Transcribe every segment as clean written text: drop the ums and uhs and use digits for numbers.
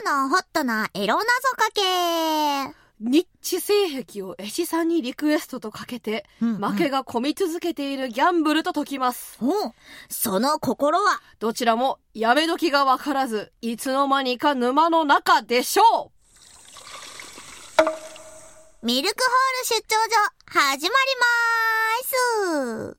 のホットなエロ謎かけ。 ニッチ性癖を絵師さんにリクエストとかけて、負けが込み続けているギャンブルと解きます。 その心はどちらもやめ時がわからず、いつの間にか沼の中でしょう。ミルクホール出張所始まりまーす。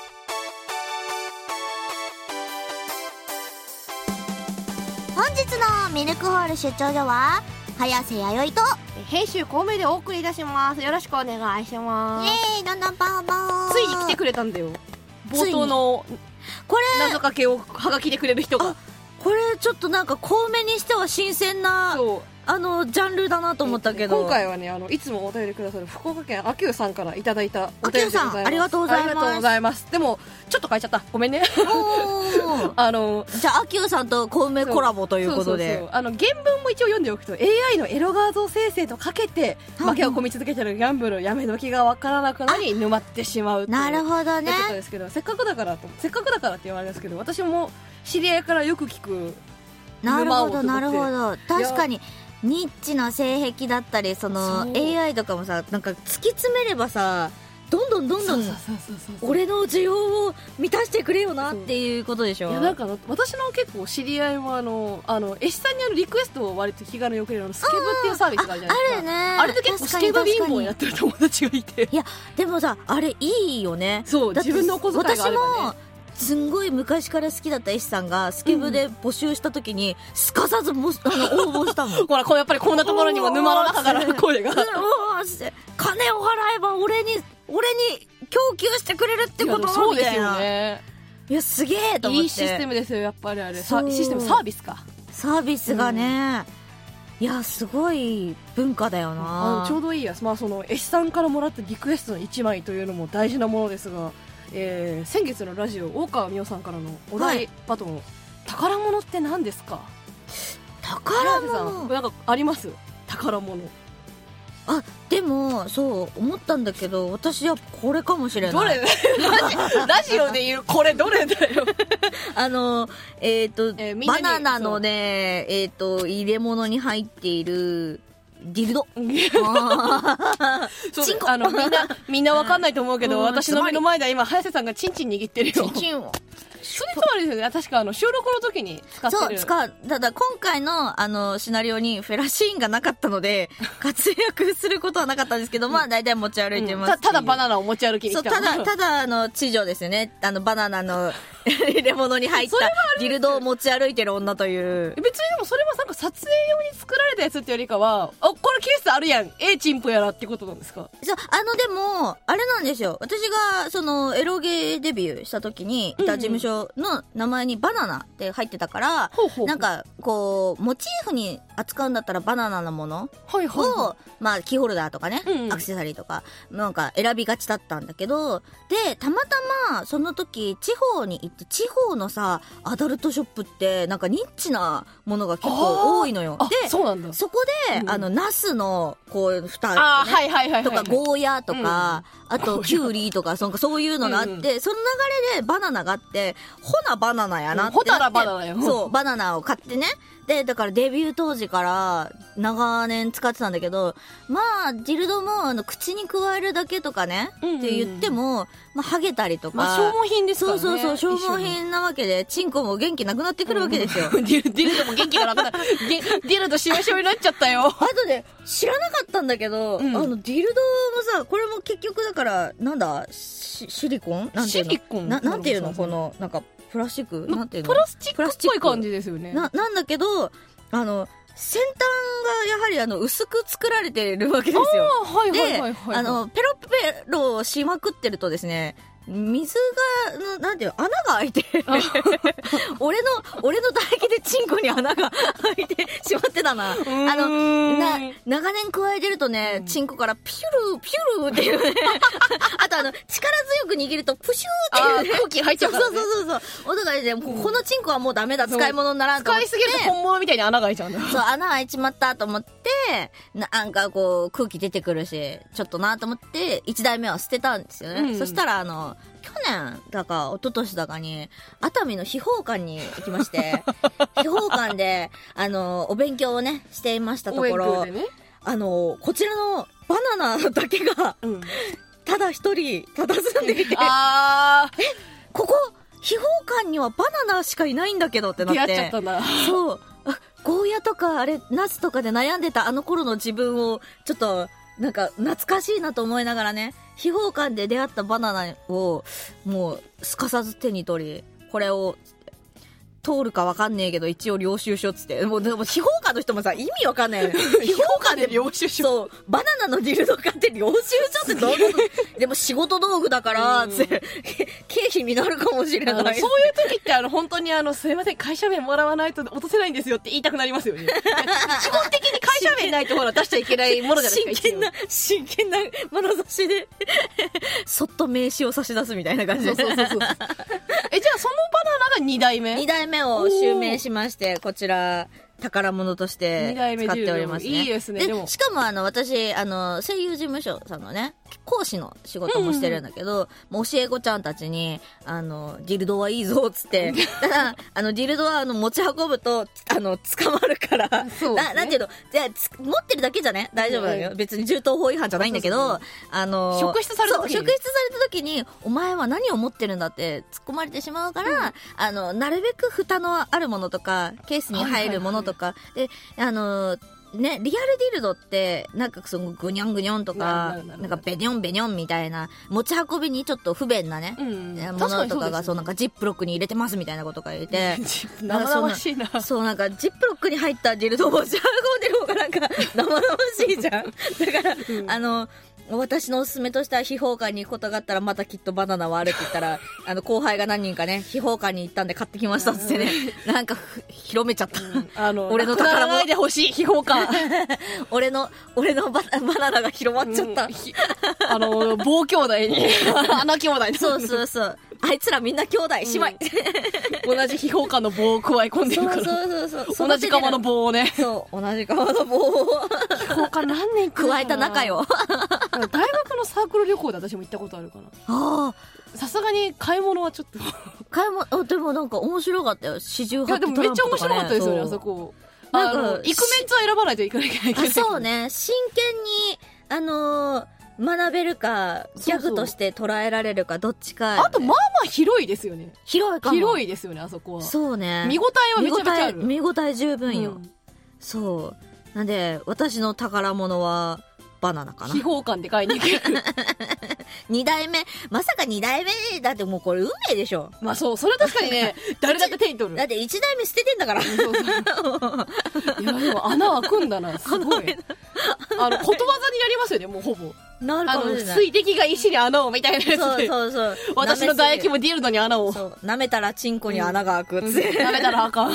本日のミルクホール出張所は早瀬弥生と編集孔明でお送りいたします。よろしくお願いします。 イエーイ、どんどんパンパン。 ついに来てくれたんだよ、冒頭のこれ謎かけをはがきでくれる人が。 これちょっとなんか孔明にしては新鮮なジャンルだなと思ったけど、 今回はね、いつもお便りくださる福岡県あきゅうさんからいただいたお便りでございます。 ありがとうございます。 ありがとうございます。でもちょっと変えちゃった、ごめんね。 じゃああきゅうさんと孔明コラボということで、 原文も一応読んでおくと、 AI のエロ画像生成とかけて負けを込み続けてるギャンブル、やめ時がわからなくなり沼ってしまうというなるほどね。 ことですけど、せっかくだからって言われるんですけど、私も知り合いからよく聞くなるほどなるほど。確かにニッチな性癖だったり、その AI とかもさ、なんか突き詰めればさ、どんどん俺の需要を満たしてくれよなっていうことでしょ。 いや、なんか私の結構知り合いは絵師さんにリクエストを割と気軽に送れるスケブっていうサービスがあるじゃないですか。 あるね。 あれで結構スケブ貧乏やってる友達がいて。 いやでもさ、あれいいよね。 そう、自分のお小遣いがあればね。 私もすんごい昔から好きだった絵師さんがスケブで募集した時にすかさず応募したもん。 ほら、やっぱりこんなところにも沼の中から声が金を払えば俺に供給してくれるってことそうですみたいな。 よね。 いや、すげえと思って。 いいシステムですよ、やっぱり。あれシステム、サービスか、 サービスがね、いや、すごい文化だよな。 ちょうどいいや。その絵師さんからもらったリクエストの1枚というのも大事なものですが、先月のラジオ、大川美桜さんからのお題バトン、宝物って何ですか？ 宝物なんかあります？宝物。 でもそう思ったんだけど、私はこれかもしれない。 どれ？ラジオで言うこれどれだよ。 バナナのね、入れ物に入っているディルド。 みんなわかんないと思うけど、私の目の前では今早瀬さんがチンチン握ってるよ。 チンチンをそれつまりですよね、確か収録の時に使ってる。 ただ今回のシナリオにフェラシーンがなかったので活躍することはなかったんですけど、まあ大体持ち歩いてます。 ただバナナを持ち歩きに来た。 ただ知女ですよね。バナナの入れ物に入ったディルドを持ち歩いてる女という。 別にでもそれはなんか撮影用に作られたやつってよりかは、これケースあるやん、チンポやらってことなんですか？ そう、でもあれなんですよ。私がエロゲーデビューした時にいた事務所の名前にバナナって入ってたから、なんかこうモチーフに扱うんだったらバナナのものを、まあキーホルダーとかね、アクセサリーとかなんか選びがちだったんだけど、でたまたまその時地方に行って、地方のさアダルトショップってなんかニッチなものが結構多いのよ。でそうなんだ。そこでナスのこう蓋とかゴーヤとか、あとキュウリとかそういうのがあって、その流れでバナナがあって、ほなバナナやなってなって、 ほたらバナナよ。 そう、バナナを買ってね。でだからデビュー当時から長年使ってたんだけど、まあディルドも口に加えるだけとかね、って言っても、まあハゲたりとか、 消耗品ですからね。 そう消耗品なわけで、チンコも元気なくなってくるわけですよ。 ディルドも元気がなくなってディルドしわしわになっちゃったよ。 あとで知らなかったんだけど、ディルドもさ、これも結局だからなんだ、シリコンなんていうの、 シリコンなんていうの、このなんかプラスチック、なんていうの、 プラスチックっぽい感じですよね。 なんだけど先端がやはり薄く作られてるわけですよ。でペロペロしまくってるとですね、水がなんていうの、穴が開いて俺の唾液でチンコに穴が開いてしまってたな。長年加えてるとね、チンコからピュルピュルっていうねあと力強く握るとプシューっていう、ね、 空気入っちゃうからね。 そう音が出て、このチンコはもうダメだ、使い物にならんと思って、 使いすぎると本物みたいに穴が開いちゃうんだ。 そう、穴開いちまったと思って、なんかこう空気出てくるしちょっとなと思って1台目は捨てたんですよね。そしたら去年だか一昨年だかに熱海の秘宝館に行きまして秘宝館でお勉強をねしていましたところ、ね、こちらのバナナだけが、ただ一人佇んでいて、ここ秘宝館にはバナナしかいないんだけどってなって、 出会っちゃったんだ。 そうゴーヤとかナスとかで悩んでた頃の自分をちょっとなんか懐かしいなと思いながらね、秘宝館で出会ったバナナをもうすかさず手に取り、これを通るか分かんねえけど一応領収書っつって、もうでも秘宝館の人もさ意味分かんないよね秘宝館で領収書、そうバナナのディルド買って領収書ってどういうことでも仕事道具だからつって経費になるかもしれない。 そういう時って本当にすいません会社名もらわないと落とせないんですよって言いたくなりますよね基本的に会社名ないとほら出しちゃいけないものじゃないですか。 真剣な眼差しでそっと名刺を差し出すみたいな感じでじゃあそのバナナが2代目を襲名しまして、こちら宝物として使っておりますね。 いいですね。でもしかも私声優事務所さんのね講師の仕事もしてるんだけど、もう教え子ちゃんたちにディルドはいいぞっつってただディルドは持ち運ぶと捕まるからそう、ね、なんていうのじゃ持ってるだけじゃね大丈夫だよ、別に銃刀法違反じゃないんだけど、 職質された時にお前は何を持ってるんだって突っ込まれてしまうから、なるべく蓋のあるものとかケースに入るものとか、でね、リアルディルドってなんかそのグニョングニョンとかなんかベニョンベニョンみたいな持ち運びにちょっと不便なね、ものとかがそうなんかジップロックに入れてますみたいなことが言って、 生々しいな。 そうなんかジップロックに入ったディルドを持ち運んでる方がなんか生々しいじゃんだから、私のおすすめとしては秘宝館に行くことがあったらまたきっとバナナはあるって言ったら後輩が何人かね秘宝館に行ったんで買ってきましたっつってねなんか広めちゃった、俺の宝物で欲しい秘宝館俺のバナナが広まっちゃった、 棒兄弟に穴兄弟にそうあいつらみんな兄弟姉妹、 同じ秘宝館の棒を加え込んでるからそう同じ釜の棒をね、 そう同じ釜の棒を秘宝館何年加えた仲よ大学のサークル旅行で私も行ったことあるかな。さすがに買い物はちょっと買い物でもなんか面白かったよ。四十八トランプとかね。 いやでもめっちゃ面白かったですよね、あそこ。行くメンツは選ばないといけないけど。 そうね、真剣に学べるかギャグとして捉えられるかどっちか、ね、 あとまあまあ広いですよね。 広いですよね、あそこは。 そうね、 見応えはめちゃめちゃある。 見応え十分よ、そうなんで私の宝物はバナナかな。 秘宝館で買いに行く 2代目まさか2代目だってもうこれ運命でしょ。 まあそう、それは確かにね誰だって手に取る。 だって1代目捨ててんだからいやでも穴開くんだな、すごいことわざになりますよね、もうほぼ。 なるかもしれない。 水滴が石に穴をみたいなやつで、 そう私の唾液もディルドに穴を、 舐めたらチンコに穴が開くって、 舐めたらあかん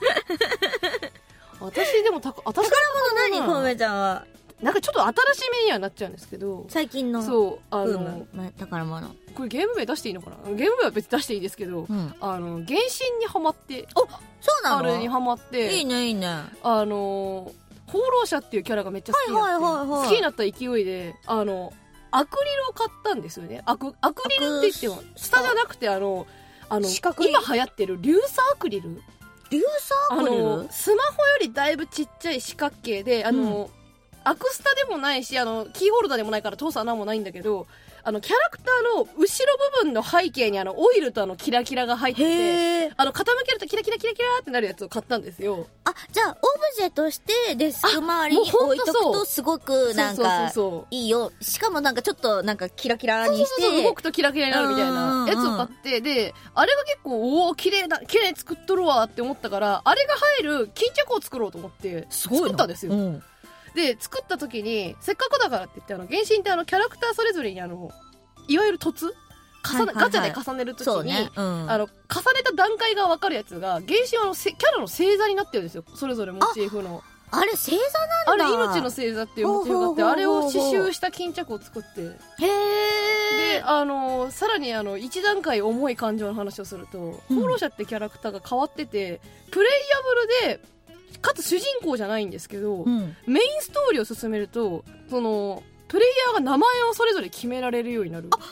私でも宝物何コウメちゃんはなんかちょっと新しめにはなっちゃうんですけど、 最近のそう宝物、 これゲーム名出していいのかな。ゲーム名は別に出していいですけど、原神にハマって、 そうなの。 あれにハマって、 いいね放浪者っていうキャラがめっちゃ好きになって、好きになった勢いでアクリルを買ったんですよね。アクリルって言っても下じゃなくて今流行ってる硫酸アクリル。 硫酸アクリル、 スマホよりだいぶちっちゃい四角形でアクスタでもないしキーホルダーでもないから通す穴もないんだけど、キャラクターの後ろ部分の背景にオイルとキラキラが入ってて、傾けるとキラキラキラキラってなるやつを買ったんですよ。 じゃあオブジェとしてデスク周りに置いとくとすごくなんかいいよ。しかもなんかちょっとなんかキラキラにして、 動くとキラキラになるみたいなやつを買って、であれが結構綺麗に作っとるわって思ったから、あれが入る巾着を作ろうと思って作ったんですよ。で作った時にせっかくだからって言って原神ってキャラクターそれぞれにいわゆる凸ガチャで重ねる時に、重ねた段階が分かるやつが原神はキャラの星座になってるんですよ。それぞれモチーフのあれ星座なんだ。 あれ命の星座っていうモチーフがあって、あれを刺繍した巾着を作って、でさらに一段階重い感情の話をすると、放浪者ってキャラクターが変わってて、プレイヤブルでかつ主人公じゃないんですけど、メインストーリーを進めるとプレイヤーが名前をそれぞれ決められるようになる。 そう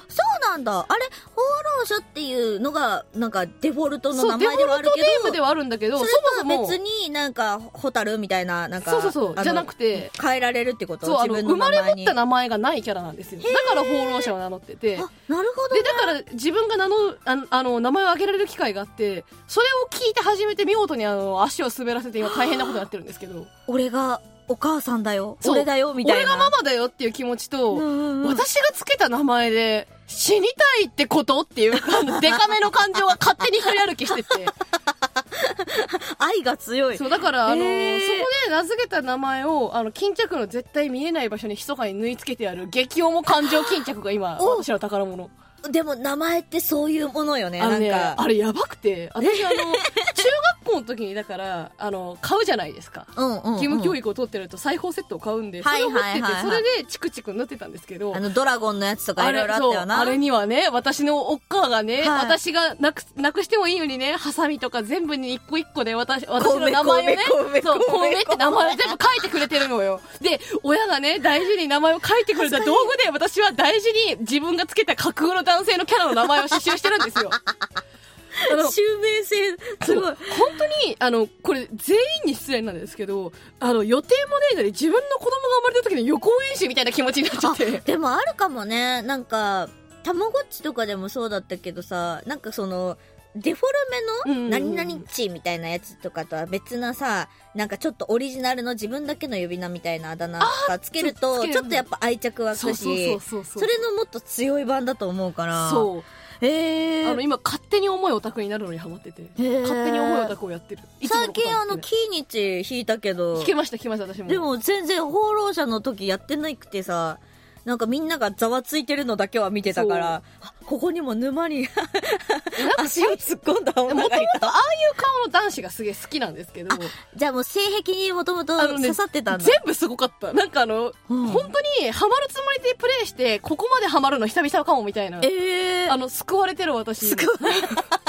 なんだ。あれ、放浪者っていうのが、なんかデフォルトの名前ではあるけど。 デフォルトネームではあるんだけど、 それとは別になんか、ホタルみたいな、なんか、 じゃなくて、 変えられるってこと？ そう、 自分の名前に。 生まれ持った名前がないキャラなんですよ。だから放浪者を名乗ってて。 あ、なるほど、ね。 で、だから自分が名前を挙げられる機会があって、それを聞いて初めて見事に足を滑らせて今大変なことになってるんですけど。 俺が、お母さんだよ、俺だよみたいな、 俺がママだよっていう気持ちと、私がつけた名前で死にたいってことっていうデカめの感情が勝手に一人歩きしてて愛が強い。 そうだからそこで名付けた名前を巾着の絶対見えない場所に密かに縫い付けてある激重感情巾着が今私の宝物。 でも名前ってそういうものよね。なんかあれやばくて、私中学校の時にだから買うじゃないですか、義務教育を取ってると裁縫セットを買うんで、それを持ってて、それでチクチク縫ってたんですけど、 ドラゴンのやつとかいろいろあったよな。 あれにはね、私のおっかがね、私がなくしてもいいようにね、ハサミとか全部に一個一個で私の名前をね、そう、コウメって名前を全部書いてくれてるのよ。で、親がね、大事に名前を書いてくれた道具で、私は大事に自分がつけた架空の男性のキャラの名前を刺繍してるんですよ。 襲名性すごい。 本当にこれ全員に失礼なんですけど、予定もねえのに自分の子供が生まれた時の予行演習みたいな気持ちになっちゃって。 でもあるかもね。なんかたまごっちとかでもそうだったけどさ、なんかそのデフォルメの何々ちみたいなやつとかとは別なさ、なんかちょっとオリジナルの自分だけの呼び名みたいなあだ名とかつけるとちょっとやっぱ愛着湧くし、それのもっと強い版だと思うから。そう。 今勝手に重いオタクになるのにハマってて、勝手に重いオタクをやってる。 最近キーニチ弾いたけど、 弾けました私も。 でも全然放浪者の時やってなくてさ、なんかみんながざわついてるのだけは見てたから、ここにも沼に足を突っ込んだ女がいた。もともとああいう顔の男子がすげえ好きなんですけど、 じゃあもう性癖にもともと刺さってたんだ。 全部すごかった。なんか本当にハマるつもりでプレイしてここまでハマるの久々かもみたいな。救われてる私。でもそれだ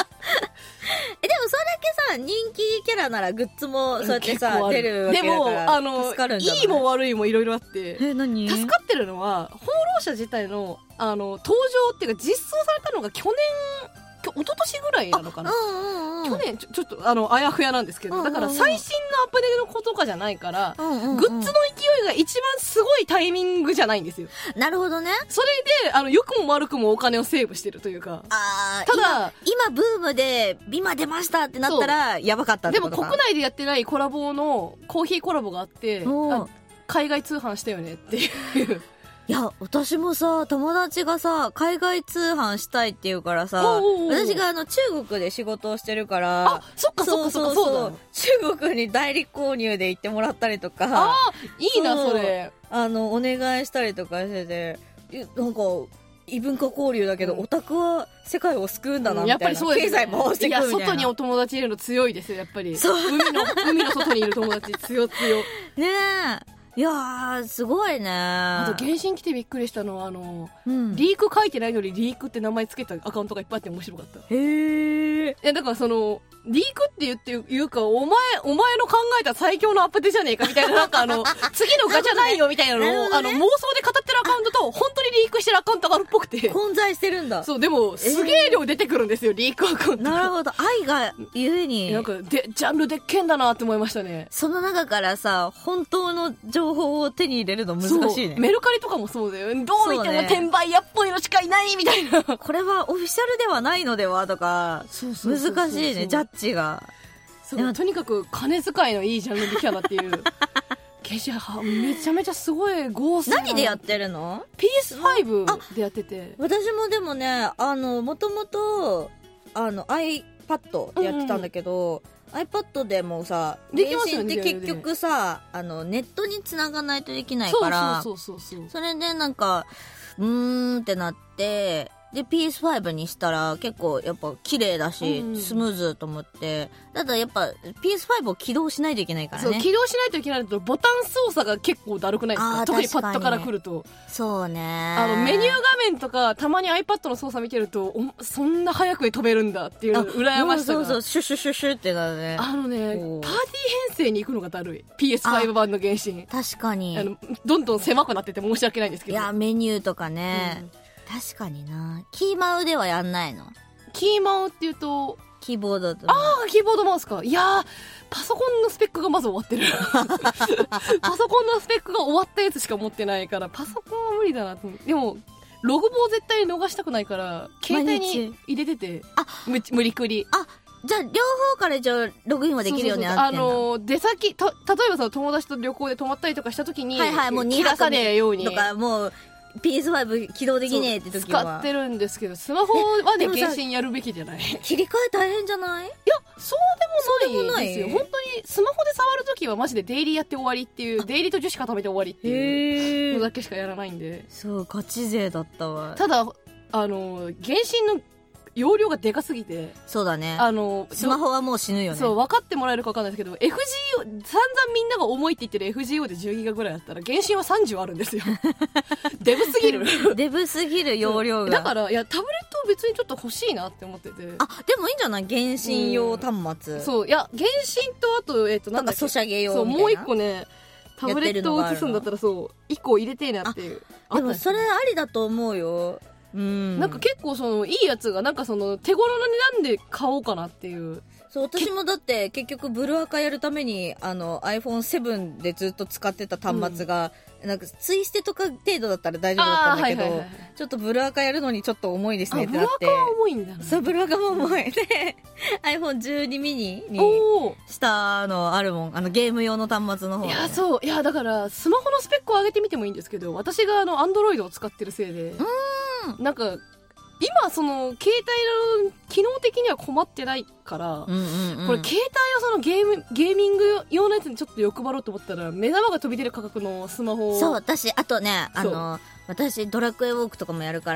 けさ、人気キャラならグッズもそうやってさ出るわけだから助かるんじゃない？ いいも悪いもいろいろあって、 何？ 助かってるのは放浪者自体の登場っていうか実装されたのが一昨年ぐらいなのかな。去年ちょっとあやふやなんですけど、だから最新のアップデートのことかじゃないから、グッズの勢いが一番すごいタイミングじゃないんですよ。 なるほどね。 それで良くも悪くもお金をセーブしてるというか。 ただ今ブームで今出ましたってなったらやばかったってことか。 でも国内でやってないコラボのコーヒーコラボがあって海外通販したよねっていういや、私もさ、友達がさ、海外通販したいって言うからさ、私が中国で仕事をしてるから、 そっか、中国に代理購入で行ってもらったりとか、 いいな、それ。 お願いしたりとかしてて、なんか、異文化交流だけど、オタクは世界を救うんだな、みたいな。やっぱりそうですね。経済回していくみたいな。 いや、外にお友達いるの強いですよ、やっぱり。海の外にいる友達強。ねえ。いやー、すごいね。 あと、原神来てびっくりしたのは、リーク書いてないのにリークって名前つけたアカウントがいっぱいあって面白かった。 へー。 だからリークって言うか、お前の考えた最強のアップデじゃねえかみたいな、なんか次のガチャないよみたいなのを、妄想で語ってるアカウントと、本当にリークしてるアカウントがあるっぽくて。 混在してるんだ。 そう、でも、すげえ量出てくるんですよ、リークアカウント。 なるほど。愛がゆえに。 なんか、ジャンルでっけんだなって思いましたね。 その中からさ、本当の情報を手に入れるの難しいね。 メルカリとかもそうだよ。どう見ても転売屋っぽいのしかいないみたいな。 これはオフィシャルではないのではとか、難しいね、ジャッジが。 とにかく金遣いのいいジャンルできたなっていう。めちゃめちゃすごいゴースト。 何でやってるの？ PS5 でやってて。 私もでもね、もともとiPad でやってたんだけど、iPad でもさ、 できますよね。 で結局さ、ネットに繋がないとできないから、それでなんかってなって、で PS5 にしたら結構やっぱ綺麗だし、スムーズと思って。ただやっぱ PS5 を起動しないといけないからね。 そう、起動しないといけないとボタン操作が結構だるくないですか？特にパッドから来ると。 そうね。 メニュー画面とかたまに iPad の操作見てると、そんな早くに飛べるんだっていう羨ましさが。 そう、シュシュシュシュってなるね。 パーティー編成に行くのがだるい。PS5 版の原神。 確かに。 どんどん狭くなってて申し訳ないんですけど。 いや、メニューとかね。 確かにな。キーマウではやんないの？ キーマウっていうとキーボードと。 ああ、キーボードマウスか。いやー、パソコンのスペックがまず終わってる。パソコンのスペックが終わったやつしか持ってないから、パソコンは無理だなと。でも、ログボを絶対逃したくないから、携帯に入れてて、無理くり。 あ、じゃあ両方から一応ログインはできるようになってんの？ 出先、例えばさ、友達と旅行で泊まったりとかした時に、 もう切らさねえように。 とか、もう、PS5 起動できねえって時は使ってるんですけど、スマホはね、原神やるべきじゃない。 切り替え大変じゃない？いや、 そうでもないですよ。本当にスマホで触るときはマジでデイリーやって終わりっていう、デイリーと樹脂固めて終わりっていうのだけしかやらないんで。 そう、ガチ勢だったわ。 ただ、原神の容量がでかすぎて。 そうだね。スマホはもう死ぬよね。 そう、分かってもらえるか分かんないですけど、FGO、散々みんなが重いって言ってる FGO で10ギガぐらいだったら、原神は30あるんですよ。デブすぎる。 デブすぎる容量が。 だから、いや、タブレット別にちょっと欲しいなって思ってて。 あ、でもいいんじゃない？原神用端末。 そう、いや、原神とあと、 なんかソシャゲ用みたいな。 そう、もう一個ね、タブレットを映すんだったらそう、一個入れてえなっていう。 でもそれありだと思うよ。 なんか結構いいやつがなんか手頃の値段で買おうかなっていう。 そう、私もだって結局ブルアカやるためにiPhone7 でずっと使ってた端末が、なんかツイステとか程度だったら大丈夫だったんだけど、ちょっとブルアカやるのにちょっと重いですねってなって。 ブルアカは重いんだね。 そう、ブルアカも重い。で、iPhone12 ミニにしたのあるもん。ゲーム用の端末の方。 いや、そう。いや、だからスマホのスペックを上げてみてもいいんですけど、私がAndroid を使ってるせいで、なんか、今携帯の機能的には困ってないから、これ携帯をゲーミング用のやつにちょっと欲張ろうと思ったら、目玉が飛び出る価格のスマホを。 そう、私、あとね、私ドラクエウォークとかもやるから、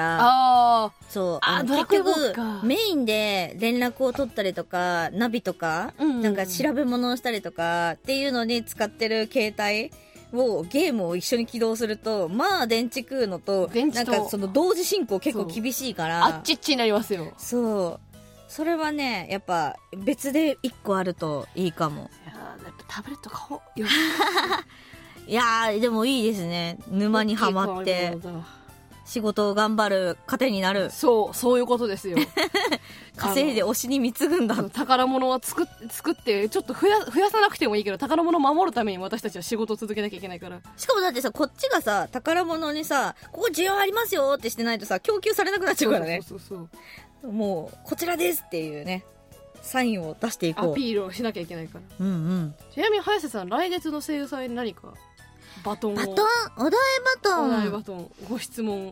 そう、結局メインで連絡を取ったりとか、ナビとか、なんか調べ物をしたりとかっていうのに使ってる携帯ゲームを一緒に起動すると、まあ電池食うのと、なんか同時進行結構厳しいから。 あっちっちになりますよ。 そう。それはね、やっぱ別で一個あるといいかも。 いややっぱタブレット買おう。 いやー、でもいいですね。沼にはまって。仕事を頑張る糧になる。 そういうことですよ。 稼いで推しに貢ぐんだ。 宝物は作って、ちょっと増やさなくてもいいけど、宝物を守るために私たちは仕事を続けなきゃいけないから。 しかもだってさ、こっちがさ、宝物にさ、ここ需要ありますよってしてないとさ、供給されなくなっちゃうからね。 そう。 もう、こちらですっていうね、サインを出していこう。 アピールをしなきゃいけないから。 ちなみに早瀬さん、来月の声優祭に何かお題バトンご質問。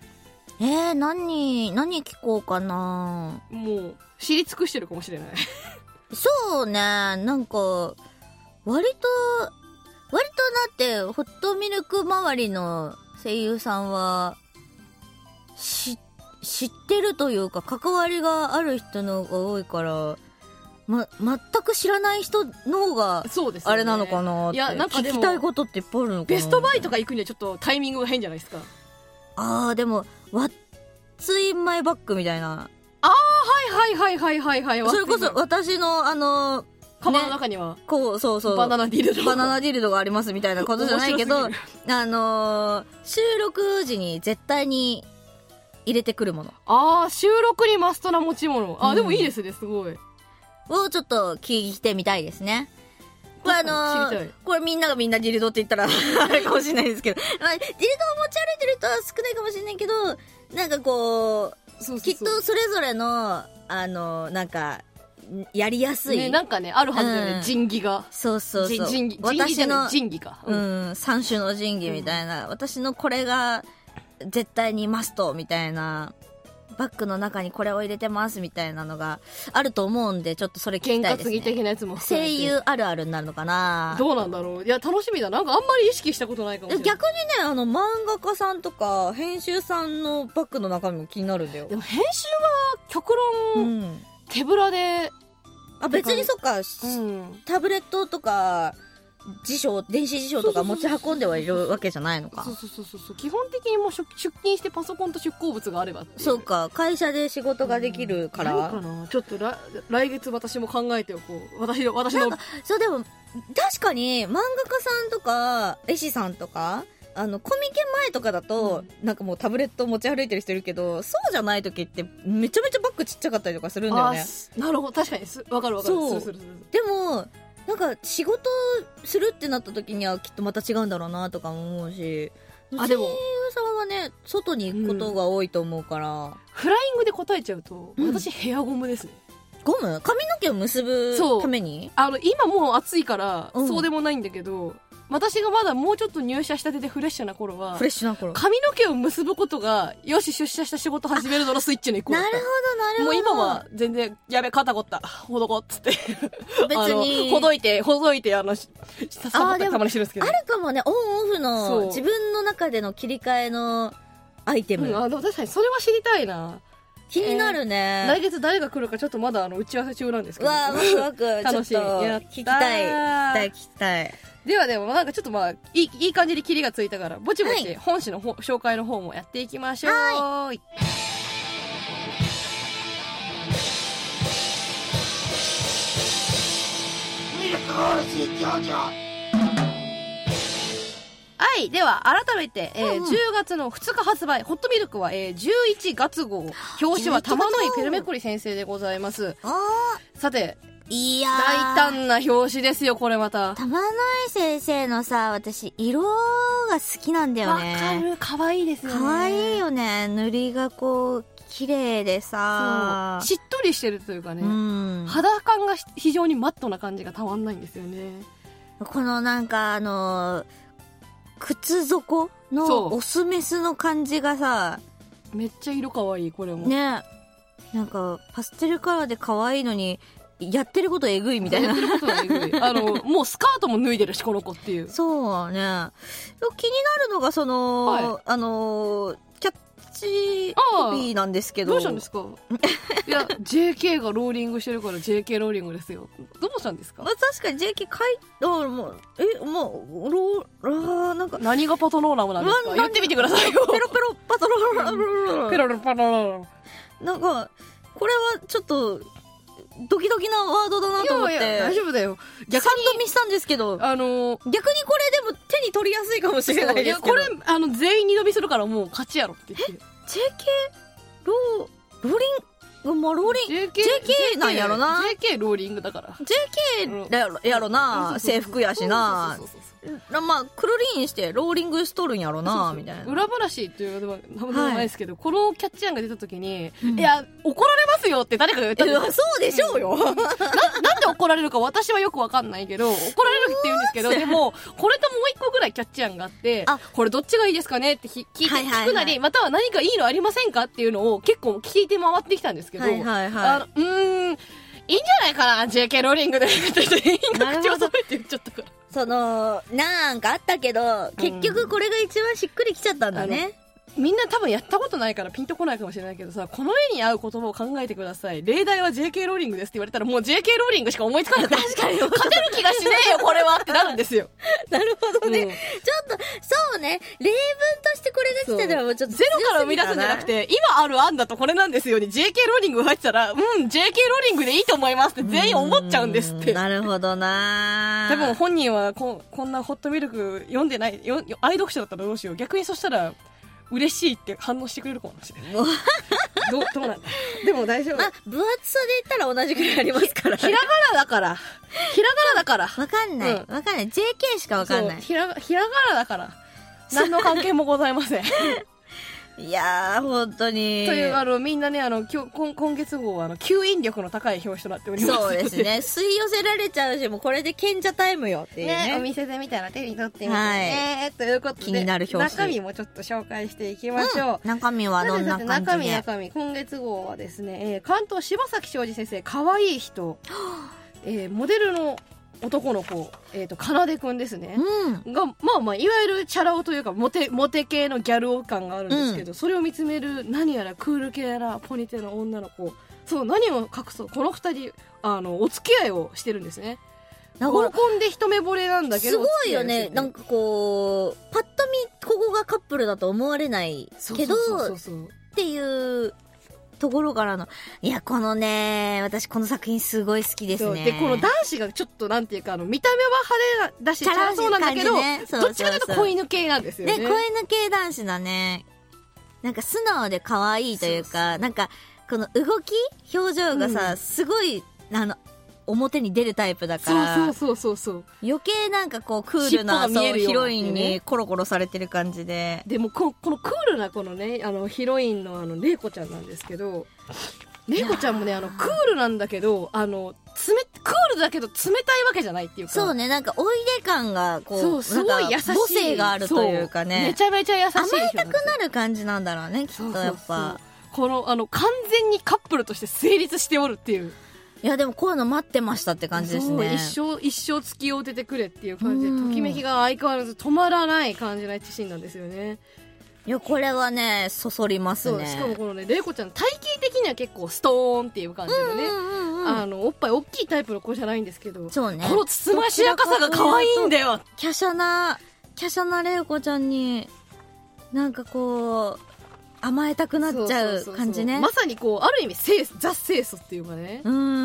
何聞こうかな。 もう知り尽くしてるかもしれない。 そうね、なんか割とだってホットミルク周りの声優さんは知ってるというか関わりがある人の方が多いから、全く知らない人の方があれなのかなって。いや、なんかでも聞きたいことっていっぱいあるのかな。 ベストバイとか行くにはちょっとタイミングが変じゃないですか。 でもWhat's in my bag みたいな。 はい。 それこそ私のカバンの中にはそうバナナディルドがありますみたいなことじゃないけど、収録時に絶対に入れてくるもの。 収録にマストな持ち物。でもいいですね、すごい。 をちょっと聞いてみたいですね。これこれみんながみんなディルドって言ったらあれかもしれないですけど、ディルドを持ち歩いてる人は少ないかもしれないけど、なんかきっとそれぞれのなんかやりやすい、 なんかねあるはずだよね、神器が。 そう。 私の神器か。 三種の神器みたいな、私のこれが絶対にマストみたいな。バッグの中にこれを入れてますみたいなのがあると思うんで、ちょっとそれ聞きたいですね。 験担ぎ的なやつも声優あるあるになるのかな。 どうなんだろう。いや楽しみだ。なんかあんまり意識したことないかもしれない。 逆にね、漫画家さんとか編集さんのバッグの中身も気になるんだよ。 でも編集は極論、手ぶらで。 別にそっか、タブレットとか電子辞書とか持ち運んではいるわけじゃないのか。 そう基本的にもう出勤してパソコンと出向物があればっていう。 そうか、会社で仕事ができるから。 何かな、ちょっと来月私も考えておこう。私のそう、でも確かに漫画家さんとか絵師さんとかコミケ前とかだと、なんかもうタブレット持ち歩いてる人いるけど、そうじゃない時ってめちゃめちゃバッグちっちゃかったりとかするんだよね。 なるほど、確かにわかる。 そうでもなんか仕事するってなった時にはきっとまた違うんだろうなとか思うし、でも声優さんはね外に行くことが多いと思うから、 フライングで答えちゃうと、私ヘアゴムですね。 ゴム？髪の毛を結ぶために？ 今もう暑いから、そうでもないんだけど、私がまだもうちょっと入社したてでフレッシュな頃は、髪の毛を結ぶことが、よし出社した仕事始めるぞのスイッチの一個だった。 なるほど。 もう今は全然、やべ、肩凝った。ほどこっつって。 別に。 ほどいて、サボったりたまにしてるんですけど。 あるかもね、オンオフの、自分の中での切り替えのアイテム。 でも確かにそれは知りたいな。 気になるね。 来月誰が来るかちょっとまだ打ち合わせ中なんですけど。 わー、ワクワク。楽しい。聞きたい。 ではなんかちょっといい感じにキリがついたから、ぼちぼち本誌の紹介の方もやっていきましょう。はい。ミルクホーシー教授。はい。では、改めて、10月の2日発売、ホットミルクは、11月号。表紙は玉野井ペルメコリ先生でございます。さて、 いやー。 大胆な表紙ですよ、これまた。 玉野井先生のさ、私、色が好きなんだよね。 わかる。かわいいですよね。 かわいいよね。塗りが綺麗でさ。 しっとりしてるというかね。肌感が非常にマットな感じがたまんないんですよね。 このなんか靴底のオスメスの感じがさ、 めっちゃ色かわいい、これも。 ね。なんか、パステルカラーで可愛いのに、やってることえぐいみたいな。 やってることがえぐい。もうスカートも脱いでるし、この子っていう。 そうね。気になるのが、キャッチコピーなんですけど。 どうしたんですか？いや、JK がローリングしてるから JK ローリングですよ。どうしたんですか？ 確かに JK なんか。 何がパトローラムなんですか？言ってみてくださいよ。 ペロペロパトローラム。 ペロペロパトローラム。 なんか、これはちょっと、ドキドキなワードだなと思って。 いや大丈夫だよ。 逆に3度見したんですけど、逆にこれでも手に取りやすいかもしれないですけど。 これ、全員2度見するからもう勝ちやろって言って。 JK、ローリン、JK なんやろな。 JK ローリングだから。 JK やろな。制服やしな。まあ、クルリーンしてローリングしとるんやろな、みたいな。 裏話っていうのはないですけど、このキャッチ案が出た時に、いや、怒られますよって誰かが言ったんですよ。 そうでしょうよ。 なんで怒られるか私はよくわかんないけど、怒られるって言うんですけど、でも、これともう一個ぐらいキャッチ案があって、これどっちがいいですかねって聞くなり、または何かいいのありませんかっていうのを結構聞いて回ってきたんですけど、いいんじゃないかな JK ローリングでって全員が口を揃えて言っちゃったから。 なんかあったけど、結局これが一番しっくりきちゃったんだね。 みんな多分やったことないからピンとこないかもしれないけどさ、この絵に合う言葉を考えてください。例題は JK ローリングですって言われたらもう JK ローリングしか思いつかない。 確かに。 勝てる気がしねえよ、これはってなるんですよ。 なるほどね。ちょっと、そうね。例文としてこれが来たらもうちょっとゼロから生み出すんじゃなくて、今ある案だとこれなんですよに JK ローリングが入ってたら、JK ローリングでいいと思いますって全員思っちゃうんですって。 なるほどな。 多分本人はこんなホットミルク読んでない、愛読者だったらどうしよう。逆にそしたら、嬉しいって反応してくれるかもしれない。どうなんだ。でも大丈夫。 分厚さで言ったら同じくらいありますから。 ひらがなだから。 わかんない。JK しかわかんない。 ひらがなだから。何の関係もございません。 いやー、本当に。 という、みんなね、今月号は、吸引力の高い表紙となっております。 そうですね。吸い寄せられちゃうし、もうこれで賢者タイムよっていうね。 お店で見たら手に取ってみてね。ということで、 気になる表紙。 中身もちょっと紹介していきましょう。 中身はどんな感じで？ 中身。今月号はですね、関東柴崎昌司先生、可愛い人。モデルの男の子、かなでくんですね。が、まあ、いわゆるチャラ男というか、モテ系のギャル男感があるんですけど、それを見つめる、何やらクール系なポニテの女の子。そう、何を隠そう、この二人、お付き合いをしてるんですね。合コンで一目惚れなんだけど。 すごいよね。なんかこう、パッと見、ここがカップルだと思われないけど、っていうところからの、いや、このね、私この作品すごい好きですね。 で、この男子がちょっとなんていうか、見た目は派手だし、チャラそうなんだけど、ね、どっちかというと子犬系なんですよね。 子犬系男子だね。なんか素直で可愛いというか、なんか、この動き表情がさ、すごい、表に出るタイプだから、 そう余計なんかこうクールなヒロインにコロコロされてる感じで。 でもこのクールなこのね、ヒロインのレイコちゃんなんですけど、レイコちゃんもね、クールなんだけど、クールだけど冷たいわけじゃないっていうか。 そうね、なんかおいで感がこう、 すごい優しい。 母性があるというかね。 めちゃめちゃ優しい。 甘えたくなる感じなんだろうね、きっとやっぱ。 この、完全にカップルとして成立しておるっていう。 いや、でもこういうの待ってましたって感じですね。 一生付き合うててくれっていう感じで、ときめきが相変わらず止まらない感じの一シーンなんですよね。 いや、これはね、そそりますね。 しかもこのね、レイコちゃん、体型的には結構ストーンっていう感じでね、おっぱい大きいタイプの子じゃないんですけど、 そうね。 このつつましやかさが可愛いんだよ。 華奢なレイコちゃんに、なんかこう、甘えたくなっちゃう感じね。 まさにこう、ある意味、ザ・清楚っていうかね。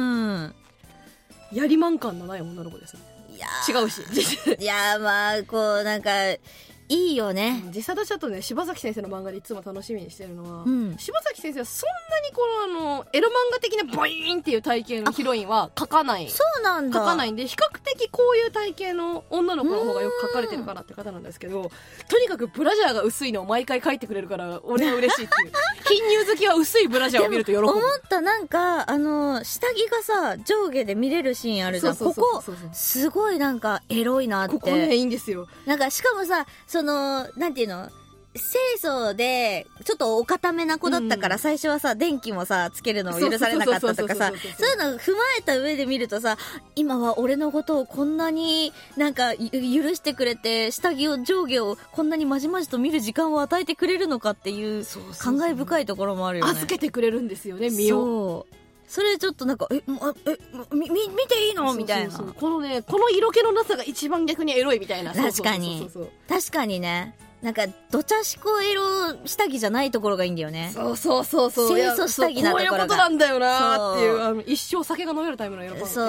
やりまん感のない女の子ですね。いや違うし。 いやまあ、こう、なんか、いいよね。 実際私だとね、柴崎先生の漫画でいつも楽しみにしてるのは、柴崎先生はそんなにこのエロ漫画的なボイーンっていう体型のヒロインは描かない。 そうなんだ。 描かないんで、比較的こういう体型の女の子の方がよく描かれてるかなって方なんですけど、とにかくブラジャーが薄いのを毎回描いてくれるから、俺は嬉しいっていう。貧乳好きは薄いブラジャーを見ると喜ぶ。 思った、なんか、下着がさ、上下で見れるシーンあるじゃん。ここ、すごいなんかエロいなって。 ここね、いいんですよ。 なんか、しかもさ、なんていうの、清楚で、ちょっとお固めな子だったから、最初はさ、電気もさ、つけるのを許されなかったとかさ、そういうのを踏まえた上で見るとさ、今は俺のことをこんなになんか許してくれて、下着を上下をこんなにまじまじと見る時間を与えてくれるのかっていう、感慨深いところもあるよね。 預けてくれるんですよね、身を。 そう。それちょっとなんか、見ていいのみたいな。 このね、この色気のなさが一番逆にエロいみたいな。 確かに。確かにね。なんか、どちゃしこ色下着じゃないところがいいんだよね。 そう。 清楚下着なところが。 こういうことなんだよなっていう、一生酒が飲めるタイプの色。 そう。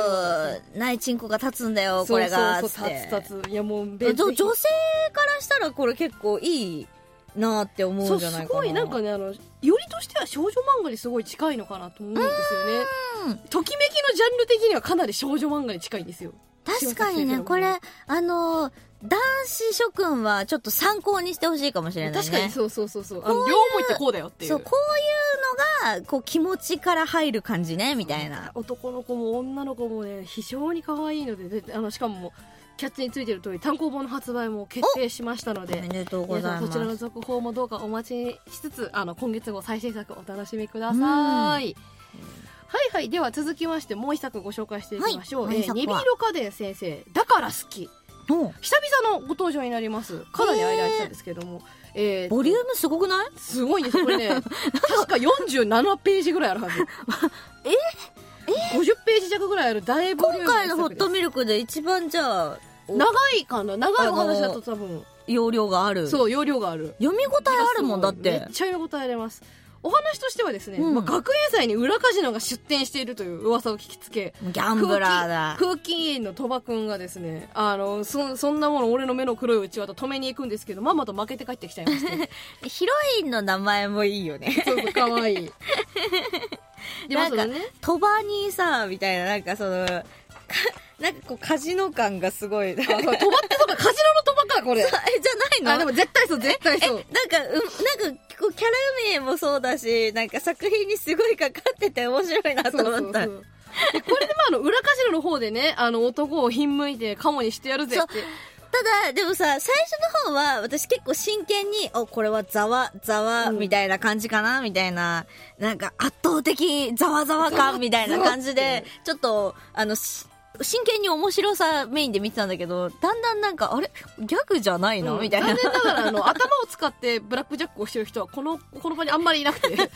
内チンコが立つんだよ、これが。 立つ。いやもう、 女性からしたらこれ結構いいなって思うんじゃないかな。 すごいなんかね、よりとしては少女漫画にすごい近いのかなと思うんですよね。ときめきのジャンル的にはかなり少女漫画に近いんですよ。 確かにね、これ、男子諸君はちょっと参考にしてほしいかもしれないね。 確かにそう。両思いってこうだよっていう。 そう、こういうのが、こう気持ちから入る感じね、みたいな。 男の子も女の子もね、非常に可愛いので、しかも、キャッチについてる通り単行本の発売も決定しましたので、 おめでとうございます。 こちらの続報もどうかお待ちしつつ、今月号最新作お楽しみください。はい、では続きましてもう一作ご紹介していきましょう。ニビーロカデン先生、だから好き。久々のご登場になります。かなり間空いてたんですけども、 ボリュームすごくない？ すごいんですよ、これね。確か47ページぐらいあるはず。50ページ弱ぐらいある大ボリューム。 今回のホットミルクで一番じゃあ、 長いお話だと多分。 容量がある。 そう、容量がある。 読み応えあるもんだって。 めっちゃ読み応えあります。お話としてはですね、学園祭に裏カジノが出店しているという噂を聞きつけ、 ギャンブラーだ。 空気委員の鳥羽くんがですね、そんなもの俺の目の黒いうちわと止めに行くんですけど、まんまと負けて帰ってきちゃいまして。 ヒロインの名前もいいよね。 そう、かわいい。 なんか、鳥羽にさ、みたいな、なんかなんかこう、カジノ感がすごい。 鳥羽ってそうか、カジノの鳥羽か、これ。 じゃないの？ でも絶対そう。なんか、 こう、キャラ名もそうだし、なんか作品にすごいかかってて面白いなと思った。 でこれで裏カジノの方でね、男をひんむいてカモにしてやるぜって。 ただ、でもさ、最初の方は、私結構真剣に、これはざわ、みたいな感じかなみたいな、なんか圧倒的ざわざわ感みたいな感じで、ちょっと、真剣に面白さメインで見てたんだけど、だんだんなんか、あれギャグじゃないのみたいな。 残念ながら、頭を使ってブラックジャックをしてる人は、この場にあんまりいなくて、真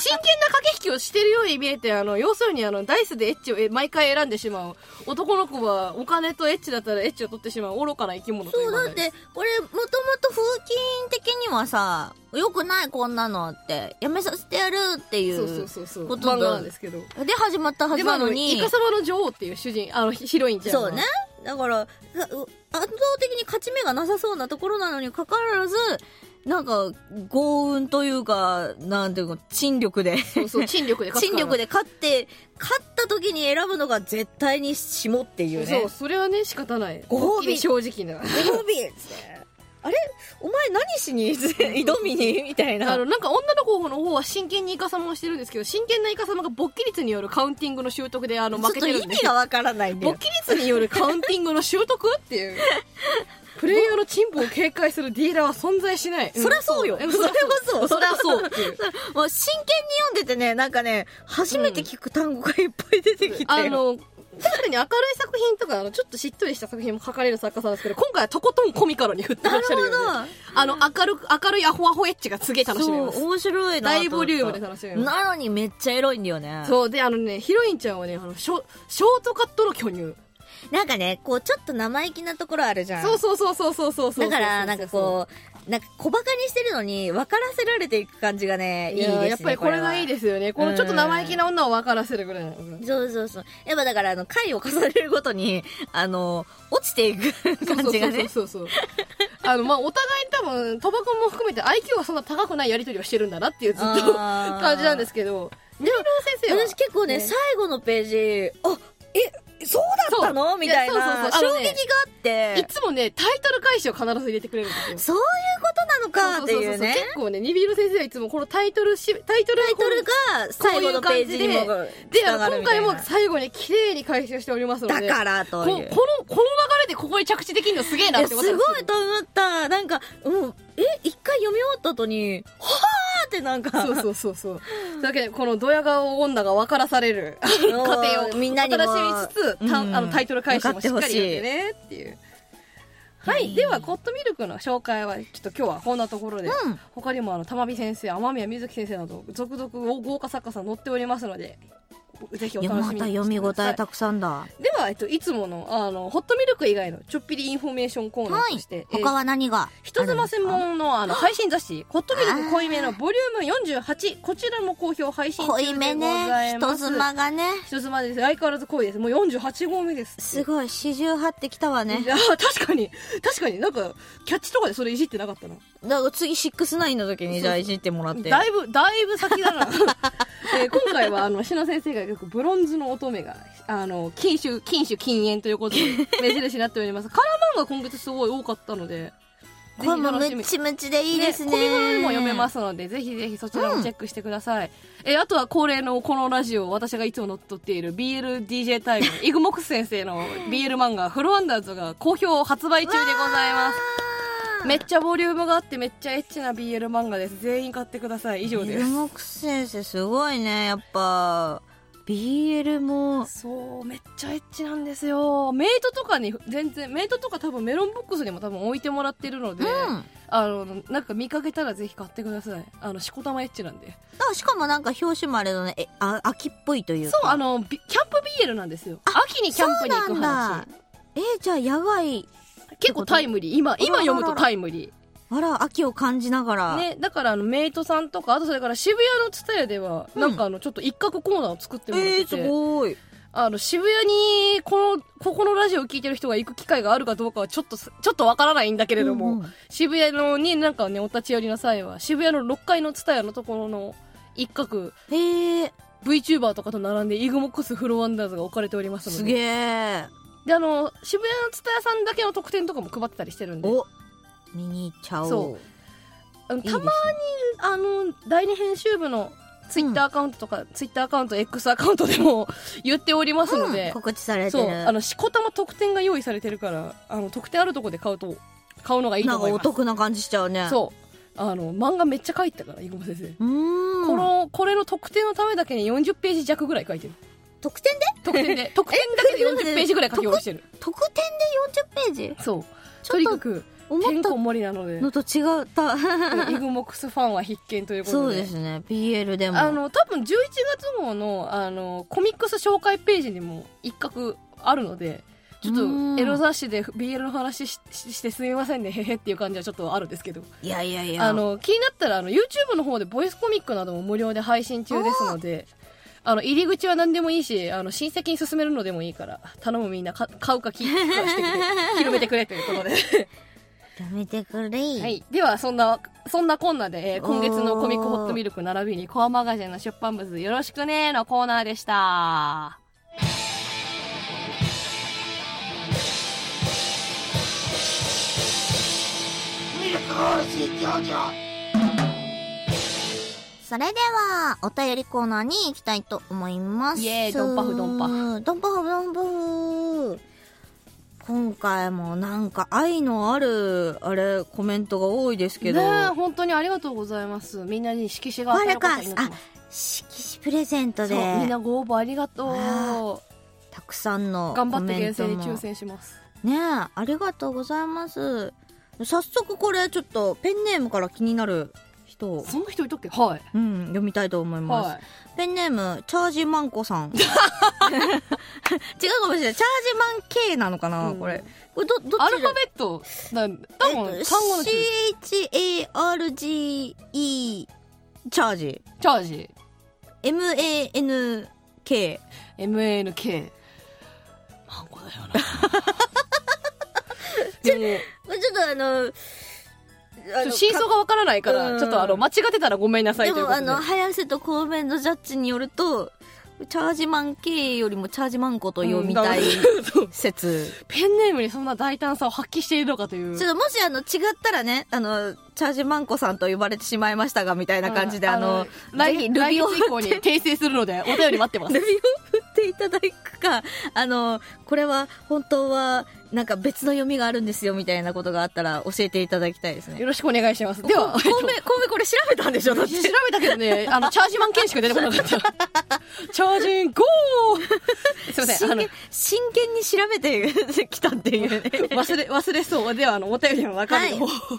真剣な駆け引きをしてるように見えて、要するにダイスでエッチを毎回選んでしまう。男の子はお金とエッチだったらエッチを取ってしまう愚かな生き物という。 そう、だって、これ、もともと風紀委員的にはさ、よくないこんなのって、やめさせてやるっていう。 こと漫画なんですけど。 で、始まったはずなのに。 イカサマの女王っていうヒロインちゃん。 そうね。だから、圧倒的に勝ち目がなさそうなところなのにかかわらず、なんか、豪運というか、なんていうか、鎮力で。 鎮力で勝つ。 鎮力で勝った時に選ぶのが絶対に下っていうね。 そう、それはね、仕方ない。 ご褒美。 正直な。 ご褒美っつって。あれお前何しに挑みにみたいな。 なんか女の子の方は真剣にイカサマをしてるんですけど、真剣なイカサマが勃起率によるカウンティングの習得で負けてるんで。 ちょっと意味がわからないんだよ。 勃起率によるカウンティングの習得っていう。プレイヤーのチンポを警戒するディーラーは存在しない。 そりゃそうよ。それはそう。 そりゃそうっていう。 もう真剣に読んでてね、なんかね、初めて聞く単語がいっぱい出てきて。 確かに明るい作品とか、ちょっとしっとりした作品も書かれる作家さんですけど、今回はとことんコミカルに振ってらっしゃるよね。明るいアホアホエッチがすげえ楽しめます。 そう、面白いな。 大ボリュームで楽しめます。 なのにめっちゃエロいんだよね。 そう、で、ヒロインちゃんはね、ショートカットの巨乳。 なんかね、こう、ちょっと生意気なところあるじゃん。 そう。 だから、なんかこう、なんか小馬鹿にしてるのに分からせられていく感じがね、いいですね。 やっぱりこれがいいですよね。このちょっと生意気な女を分からせるぐらいなの。 そう。やっぱだから回を重ねるごとに、落ちていく感じがね。 そう。お互いに多分、鳥羽君も含めて IQ はそんな高くないやりとりをしてるんだなっていうずっと感じなんですけど。 でも、先生は私結構ね、最後のページ、そうだったのみたいな衝撃があって、 いつもね、タイトル返しを必ず入れてくれるんですよ。 そういうことなのかっていうね。 結構ね、ニビール先生はいつもこのタイトルが最後のページにもで、今回も最後に綺麗に回収しておりますので。 だからという。 この流れでここに着地できるのすげえなってことですごいと思った。なんか、一回読み終わった後に、はぁーってなんか。 そう。というわけで、このドヤ顔女が分からされる過程をみんなにも楽しみつつ、タイトル返しもしっかり読んでねっていう。はい。では、コットミルクの紹介は、ちょっと今日はこんなところで、他にも玉美先生、天宮瑞希先生など、続々豪華作家さん載っておりますので、ぜひお楽しみにしてください。 読み応えたくさんだ。 では、いつもの、ホットミルク以外のちょっぴりインフォメーションコーナーとして、 他は何が人妻専門の配信雑誌、ホットミルク濃いめのボリューム48、こちらも好評配信中でございます。濃いめね、 人妻がね。 人妻です。相変わらず濃いです。もう48号目です。 すごい、48ってきたわね。 いや、確かに、なんか、キャッチとかでそれいじってなかったな。 だから次6-9の時にじゃあいじってもらって。 だいぶ先だな。今回は篠先生がよくブロンズの乙女が禁酒禁煙ということで目印になっております。カラー漫画今月すごい多かったので、 これもムッチムチでいいですね。 コミグロでも読めますので、ぜひぜひそちらもチェックしてください。あとは恒例のこのラジオ、私がいつも乗っ取っている BLDJ タイム、イグモックス先生の BL 漫画フロアンダーズが好評発売中でございます。めっちゃボリュームがあってめっちゃエッチな BL 漫画です。全員買ってください。以上です。 イグモックス先生すごいね。やっぱ BL もそうめっちゃエッチなんですよ。メイトとか多分メロンボックスにも多分置いてもらってるので、なんか見かけたらぜひ買ってください。しこたまエッチなんで。 しかもなんか表紙もあれのね、秋っぽいというか。 そう、キャンプ BL なんですよ。秋にキャンプに行く話。 じゃあ野外結構タイムリー。今読むとタイムリー。 あら、秋を感じながら。 ね、だからメイトさんとか、あとそれから渋谷のツタヤでは、なんかちょっと一角コーナーを作ってもらってて。 すごい。 渋谷に、ここのラジオを聞いてる人が行く機会があるかどうかはちょっとわからないんだけれども、渋谷になんかね、お立ち寄りの際は、渋谷の6階のツタヤのところの一角、VTuber とかと並んで、イグモックスフローアンダーズが置かれておりますので。 すげー。 で、渋谷のツタヤさんだけの特典とかも配ってたりしてるんで。 見に行っちゃおう。 そう。たまに、第二編集部のツイッターアカウントとか、ツイッターアカウント、X アカウントでも言っておりますので。 告知されてる。 そう。しこたま特典が用意されてるから、特典あるとこで買うのがいいと思います。 なんかお得な感じしちゃうね。 そう。漫画めっちゃ書いてたから、イグモ先生。これの特典のためだけに40ページ弱ぐらい書いてる。 特典だけで40ページぐらい書き下ろしてる。 特典で40ページそう。とにかく、 てんこ盛りなのでのと違ったイグモックスファンは必見ということで。 そうですね BL でも多分11月号のコミックス紹介ページにも一角あるので、ちょっとエロ雑誌で BL の話 してすみませんねへへっていう感じはちょっとあるんですけど、 いや気になったらYouTube の方でボイスコミックなども無料で配信中ですので、入り口は何でもいいし、親戚に勧めるのでもいいから頼む、みんな買うか聞かしてくれ広めてくれということでやめてくれ。 はい。ではそんなこんなで、今月のコミックホットミルク並びにコアマガジンの出版物よろしくねのコーナーでした。 それではお便りコーナーに行きたいと思います。 イエーイ、ドンパフドンパフドンパフドンパフ。今回もなんか愛のあるコメントが多いですけどね、本当にありがとうございます。みんなに色紙が当たることになってます。 色紙プレゼントでみんなご応募ありがとう。 たくさんの頑張って厳正に抽選しますね。ありがとうございます。早速これちょっとペンネームから気になる人、 そんな人いたっけ。はい、 読みたいと思います、はい、ペンネームチャージマンコさん違うかもしれない。チャージマン K なのかな、これどっちアルファベット多分単語の CHARGE チャージMANK マンコだよなでもちょっと真相がわからないから、ちょっと間違ってたらごめんなさいということで。 でも早瀬とコーメンのジャッジによるとチャージマン K よりもチャージマンコと読みたい説、 ペンネームにそんな大胆さを発揮しているのかという。 ちょっともし違ったらね、チャージマンコさんと呼ばれてしまいましたがみたいな感じでぜひルビを以降に訂正するのでお便り待ってますルビを振っていただくか、これは本当はなんか別の読みがあるんですよみたいなことがあったら教えていただきたいですね。 よろしくお願いします。ではコウメこれ調べたんでしょ。だって調べたけどね、チャージマン券しか出てこなかったチャージンゴーすいません、 真剣に調べてきたっていうね忘れそう。ではお便りの中身の方、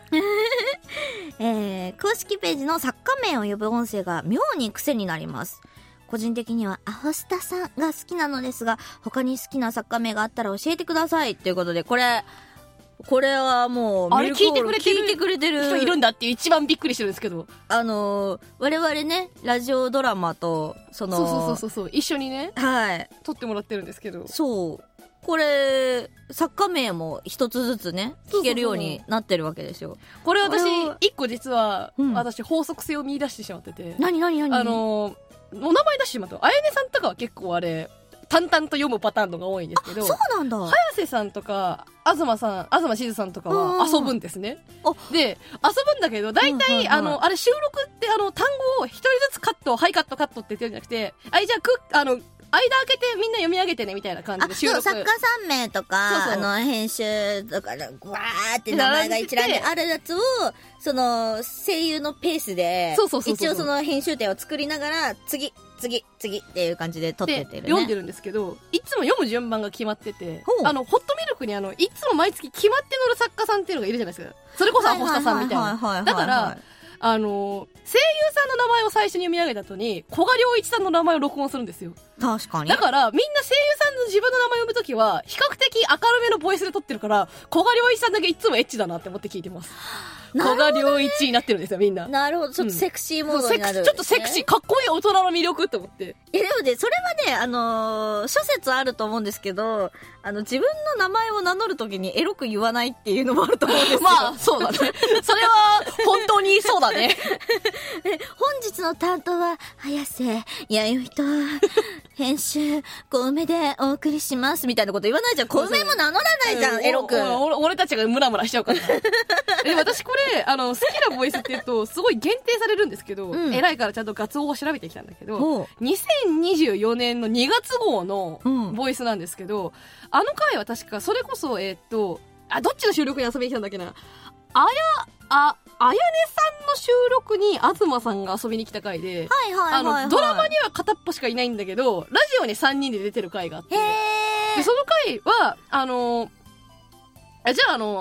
公式ページの作家名を呼ぶ音声が妙に癖になります。個人的にはアホスタさんが好きなのですが、他に好きな作家名があったら教えてくださいということで、これはもうあれ聞いてくれてる人いるんだっていう一番びっくりしてるんですけど、 我々ねラジオドラマとそう一緒にね、 はい撮ってもらってるんですけど、 そうこれ作家名も一つずつね聞けるようになってるわけですよ。 これ私一個実は、私法則性を見出してしまってて、 何お名前出してしまうと、あやねさんとかは結構淡々と読むパターンのが多いんですけど、 そうなんだ。 早瀬さんとか東しずさんとかは遊ぶんですね。で遊ぶんだけど大体、あれ収録って単語を一人ずつカットって言ってるんじゃなくて、じゃあ間開けてみんな読み上げてねみたいな感じで収録。 作家さん名とか編集とかでわーって名前が一覧であるやつをその声優のペースで一応その編集点を作りながら次っていう感じで撮ってってるね。 読んでるんですけど、いつも読む順番が決まってて、ホットミルクにいつも毎月決まって乗る作家さんっていうのがいるじゃないですか。それこそアホスタさんみたいな。だから声優さんの名前を最初に読み上げた後に古賀良一さんの名前を録音するんですよ。 確かに。 だからみんな声優さんの自分の名前を読むときは比較的明るめのボイスで撮ってるから、古賀良一さんだけいつもエッチだなって思って聞いてます。古賀良一になってるんですよみんな。 なるほど。ちょっとセクシーモードになる、 ちょっとセクシーかっこいい大人の魅力って思って。 でもねそれはね諸説あると思うんですけど、自分の名前を名乗るときにエロく言わないっていうのもあると思うんですよ。 まあそうだねそれは本当にそうだね本日の担当は早瀬弥生と編集小梅でお送りしますみたいなこと言わないじゃん。小梅も名乗らないじゃんエロく。 俺たちがムラムラしちゃうからで私これ好きなボイスって言うとすごい限定されるんですけど、偉いからちゃんとガツオを調べてきたんだけど、2024年の2月号のボイスなんですけど、あの回は確かそれこそどっちの収録に遊びに来たんだっけな、あやねさんの収録に東さんが遊びに来た回で、ドラマには片っぽしかいないんだけどラジオに3人で出てる回があって、でその回はじゃあ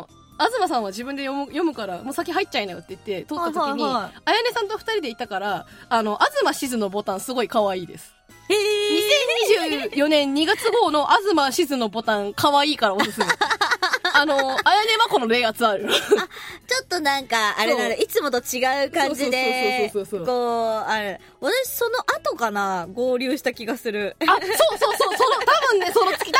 東さんは自分で読むから、もう先入っちゃいなよって言って、撮った時に、あやねさんと2人でいたから、東しずのボタンすごい可愛いです。2024年2月号の東しずのボタン可愛いからおすすめ。あやねまこの冷圧ある。 ちょっとなんか、あれなる、いつもと違う感じで、こう、ある。私、その後かな、合流した気がする。 多分ね、その月。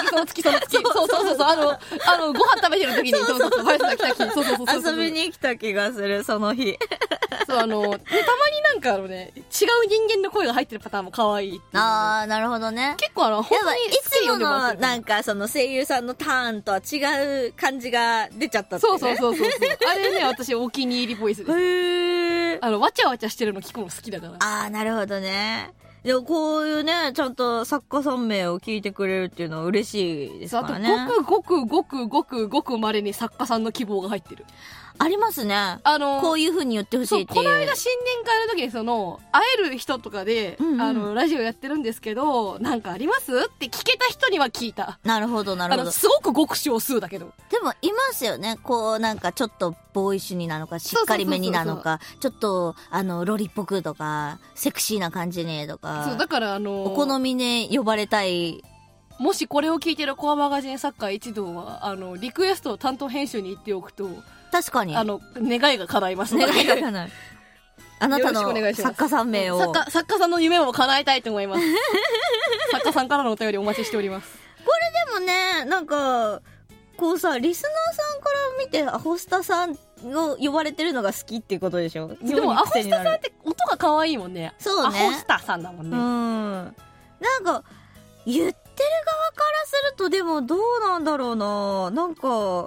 ご飯食べてる時に、ハヤセさん来た日、 遊びに来た気がする、その日。 たまになんか違う人間の声が入ってるパターンも可愛い。 あー、なるほどね。 結構本当にいつもの、なんかその声優さんのターンとは違う感じが出ちゃったってね。 そう。あれね、私お気に入りボイスです。へー。わちゃわちゃしてるの聞くの好きだから。 あー、なるほどね。でもこういうね、ちゃんと作家さん名を聞いてくれるっていうのは嬉しいですからね。 あと、ごく稀に作家さんの希望が入ってる。 ありますね。こういう風に言ってほしいっていう。 この間新年会の時に会える人とかで、ラジオやってるんですけど、なんかありますって聞けた人には聞いた。 なるほど。 すごくごく少数だけど。 でもいますよね。こうなんかちょっとボーイッシュになのか、しっかりめになのか、ちょっとロリっぽくとか、セクシーな感じねとか。 そう、だからお好みで呼ばれたい。 もしこれを聞いてるコアマガジン作家一同は、リクエストを担当編集に言っておくと、 確かに。 願いが叶いますので。 願いが叶う。あなたの作家さん名を。 作家さんの夢を叶えたいと思います。作家さんからのお便りお待ちしております。 これでもね、なんか、こうさ、リスナーさんから見て、アホスタさんを呼ばれてるのが好きっていうことでしょ。 でも、アホスタさんって音が可愛いもんね。 そうね。 アホスタさんだもんね。 なんか、言ってる側からすると、でもどうなんだろうな。なんか、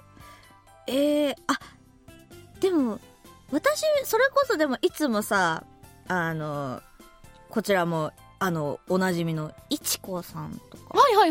でも、私、それこそでもいつもさ、こちらも、おなじみの、いちこさんとか。 はい。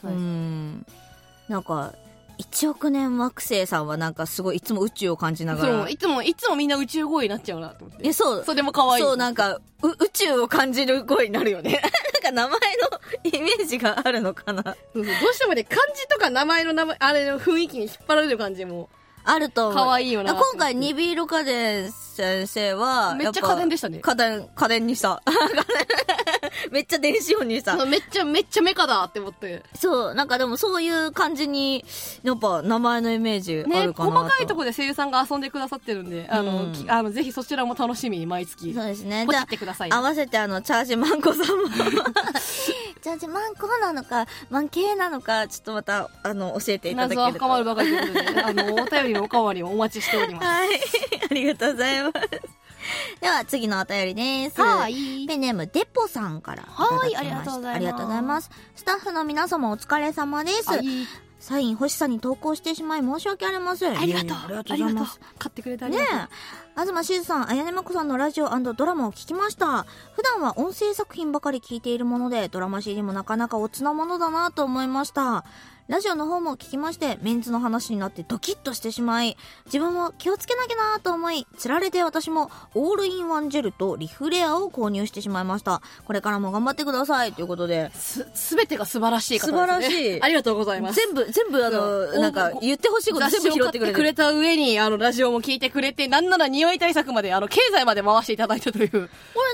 なんか、1億年惑星さんはなんかすごいいつも宇宙を感じながら。 そう、いつもみんな宇宙声になっちゃうなと思って。 そう。 それも可愛い。 そう、なんか、宇宙を感じる声になるよね。なんか名前のイメージがあるのかな。 どうしてもね、漢字とか名前のあれの雰囲気に引っ張られる感じも。 あると思う。 可愛いよな。 今回、ニビール家電先生は、 めっちゃ家電でしたね。 家電にさ。めっちゃ電子音にさ。 めっちゃメカだって思って。 そう、なんかでもそういう感じに、やっぱ名前のイメージあるかなと。 細かいところで声優さんが遊んでくださってるんで、ぜひそちらも楽しみに毎月。 そうですね。 ポチってください。 合わせてチャージマンコさんも。チャージマンコなのか、マン系なのか、ちょっとまた、教えていただけると。 謎は深まるばかりということで、お便りのおかわりをお待ちしております。 はい。ありがとうございます。では次のお便りです。 はい。 ペンネームデポさんからいただきました。 ありがとうございます。 ありがとうございます。スタッフの皆様お疲れ様です。サイン欲しさに投稿してしまい申し訳ありません。 ありがとう。ありがとうございます。買ってくれてありがとう。 ねえ。東しずさん、あやねまこさんのラジオ&ドラマを聞きました。普段は音声作品ばかり聞いているもので、ドラマ CD もなかなかオツなものだなと思いました。ラジオの方も聞きまして、メンズの話になってドキッとしてしまい、自分も気をつけなきゃなと思い、つられて私もオールインワンジェルとリフレアを購入してしまいました。これからも頑張ってくださいということで。 すべてが素晴らしい方ですね。 素晴らしい。 ありがとうございます。 全部なんか言ってほしいこと全部拾ってくれる。 くれた上に、ラジオも聞いてくれて、なんなら匂い対策まで、経済まで回していただいたという。これ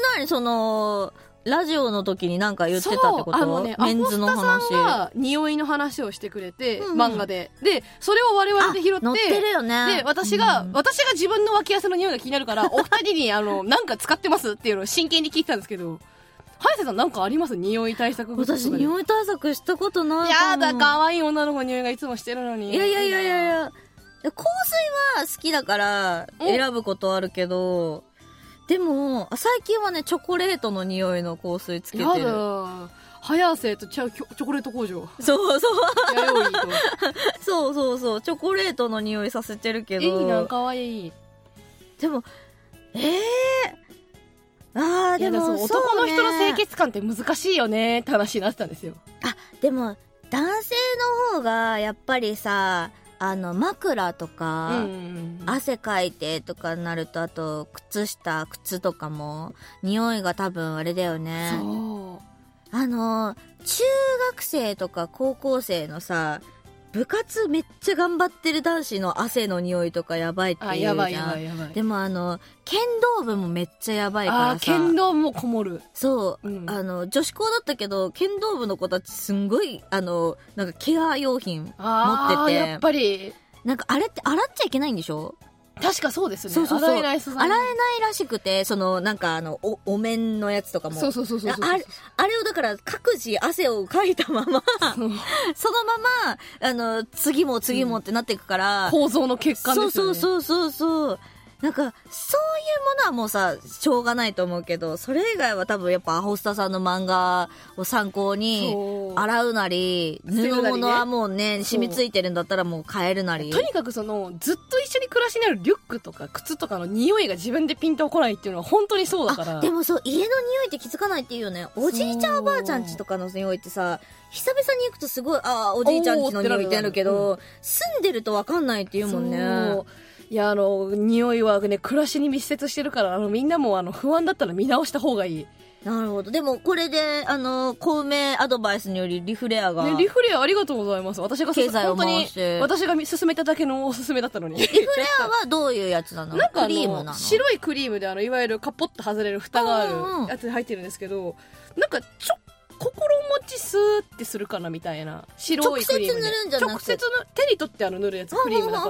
ラジオの時に何か言ってたってこと？メンズの話。 アホスタさんが匂いの話をしてくれて、漫画で。で、それを我々で拾って、 載ってるよね。 で、私が自分の脇汗の匂いが気になるから、お二人になんか使ってますっていうのを真剣に聞いてたんですけど、早瀬さんなんかあります？匂い対策グッズとかで。 私匂い対策したことないかも。やだ、可愛い女の子の匂いがいつもしてるのに。 いや。香水は好きだから選ぶことあるけど、でも、最近はね、チョコレートの匂いの香水つけてる。 やだ。早瀬とチョコレート工場。 そう。 弥生と。 そう。チョコレートの匂いさせてるけど。 いいな、かわいい。 でも、でもそう、 男の人の清潔感って難しいよねって話になってたんですよ。 でも、男性の方が、やっぱりさ、枕とか、汗かいてとかになると、あと、靴とかも、匂いが多分あれだよね。 そう。 中学生とか高校生のさ、 部活めっちゃ頑張ってる男子の汗の匂いとかやばいっていうじゃん。やばい。でも剣道部もめっちゃやばいからさ。 剣道もこもる。 そう、女子校だったけど、剣道部の子たちすんごい、なんかケア用品持ってて。 やっぱり。 なんかあれって洗っちゃいけないんでしょ？ 確かそうですね。 そう洗えないらしくて、なんかお面のやつとかも。 そう。 あれをだから各自汗をかいたまま、そのまま、次もってなっていくから。 構造の欠陥ですよね。 そう。なんか、そういうものはもうさ、しょうがないと思うけど、それ以外は多分やっぱアホスタさんの漫画を参考に、洗うなり、布物はもうね、染みついてるんだったらもう変えるなり。 とにかくずっと一緒に暮らしになるリュックとか靴とかの匂いが自分でピンとこないっていうのは本当にそうだから。 でもそう、家の匂いって気づかないっていうよね。おじいちゃんおばあちゃんちとかの匂いってさ、久々に行くとすごい、おじいちゃんちの匂いってなるけど、住んでるとわかんないっていうもんね。 いや、匂いはね、暮らしに密接してるから、みんなも不安だったら見直した方がいい。 なるほど。でも、これで、小梅アドバイスによりリフレアが。 ね、リフレアありがとうございます。私が本当に、私が勧めただけのおすすめだったのに。 リフレアはどういうやつなの？ なんかクリームなの？ 白いクリームで、いわゆるカポッと外れる蓋があるやつに入ってるんですけど、なんか心持ちスーってするかなみたいな。白いクリームで。 直接塗るんじゃなくて。 直接手に取って塗るやつ、クリームだから。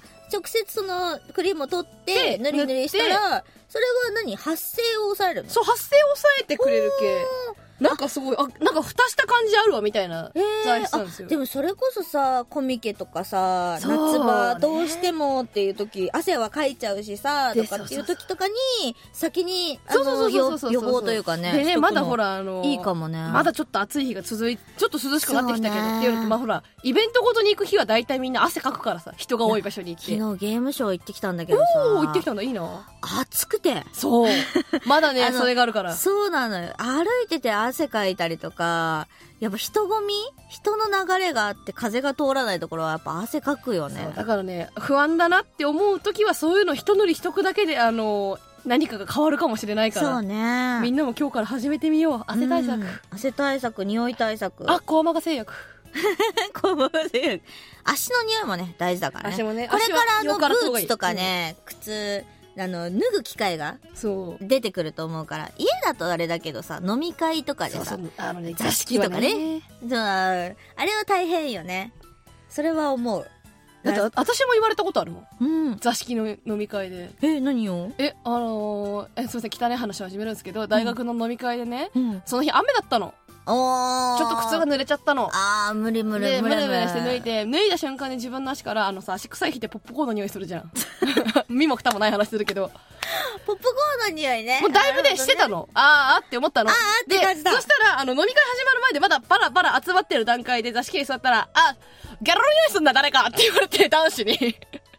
直接そのクリームを取って、塗り塗りしたら、それは発生を抑えるの？ そう、発生を抑えてくれる系。なんかすごい、なんか蓋した感じあるわみたいな材質なんですよ。 でもそれこそさ、コミケとかさ、夏場どうしてもっていう時、汗はかいちゃうしさ、とかっていう時とかに、先に、予防というかね。 でね、まだほら、 いいかもね。 まだちょっと暑い日がちょっと涼しくなってきたけどっていうのと、まあほら、イベントごとに行く日は大体みんな汗かくからさ、人が多い場所に行って。 昨日ゲームショー行ってきたんだけどさ。 行ってきたんだ、いいな。 暑くて。 そう。まだね、それがあるから。 そうなのよ。歩いてて汗かいたりとか、やっぱ人の流れがあって風が通らないところはやっぱ汗かくよね。 だからね、不安だなって思う時はそういうの一塗りしとくだけで何かが変わるかもしれないから。 そうね。 みんなも今日から始めてみよう。汗対策。 汗対策、匂い対策。 コアマガ製薬。 コアマガ製薬。足の匂いもね、大事だからね。 足もね。 これからブーツとかね、靴、脱ぐ機会が出てくると思うから、家だとあれだけどさ、飲み会とかでさ、座敷とかね、あれは大変よね。それは思う。 だって私も言われたことあるもん。座敷の飲み会で。 何を？ すいません、汚い話を始めるんですけど、大学の飲み会でね、その日雨だったの。ちょっと靴が濡れちゃったの。 無理無理で、ムレムレして脱いだ瞬間に自分の足から足臭い日ってポップコーンの匂いするじゃん。身も蓋もない話するけど。 ポップコーンの匂いね。 もうだいぶね、してたの。って思ったの。 で、そしたら、飲み会始まる前でまだバラバラ集まってる段階で座敷に座ったら、ギャロの匂いすんだ誰かって言われて、男子に。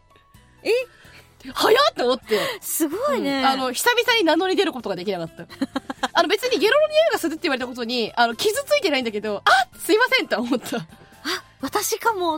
早っって思って。 すごいね。 久々に名乗り出ることができなかった。別にゲロの匂いがするって言われたことに、傷ついてないんだけど、すいませんって思った。 私かもって。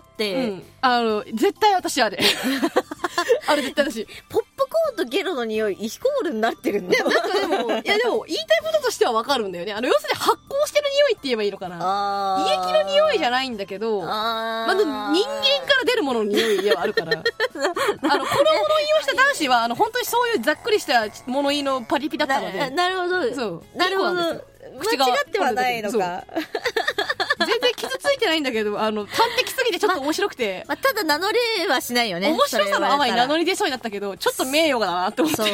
絶対私あれ。あれ絶対私。 ポップコーンとゲロの匂いイコールになってるんだ。 なんかでも言いたいこととしてはわかるんだよね。要するに発酵してる匂いって言えばいいのかな。胃液の匂いじゃないんだけど、人間から出るものの匂いではあるから。この物言いをした男子は、本当にそういうざっくりした物言いのパリピだったので。 なるほど。 そう。 なるほど。間違ってはないのか。 全然傷ついてないんだけど、端的すぎてちょっと面白くて。 ただ名乗れはしないよね。 面白さのあまり名乗り出そうになったけど、ちょっと名誉だなって思って。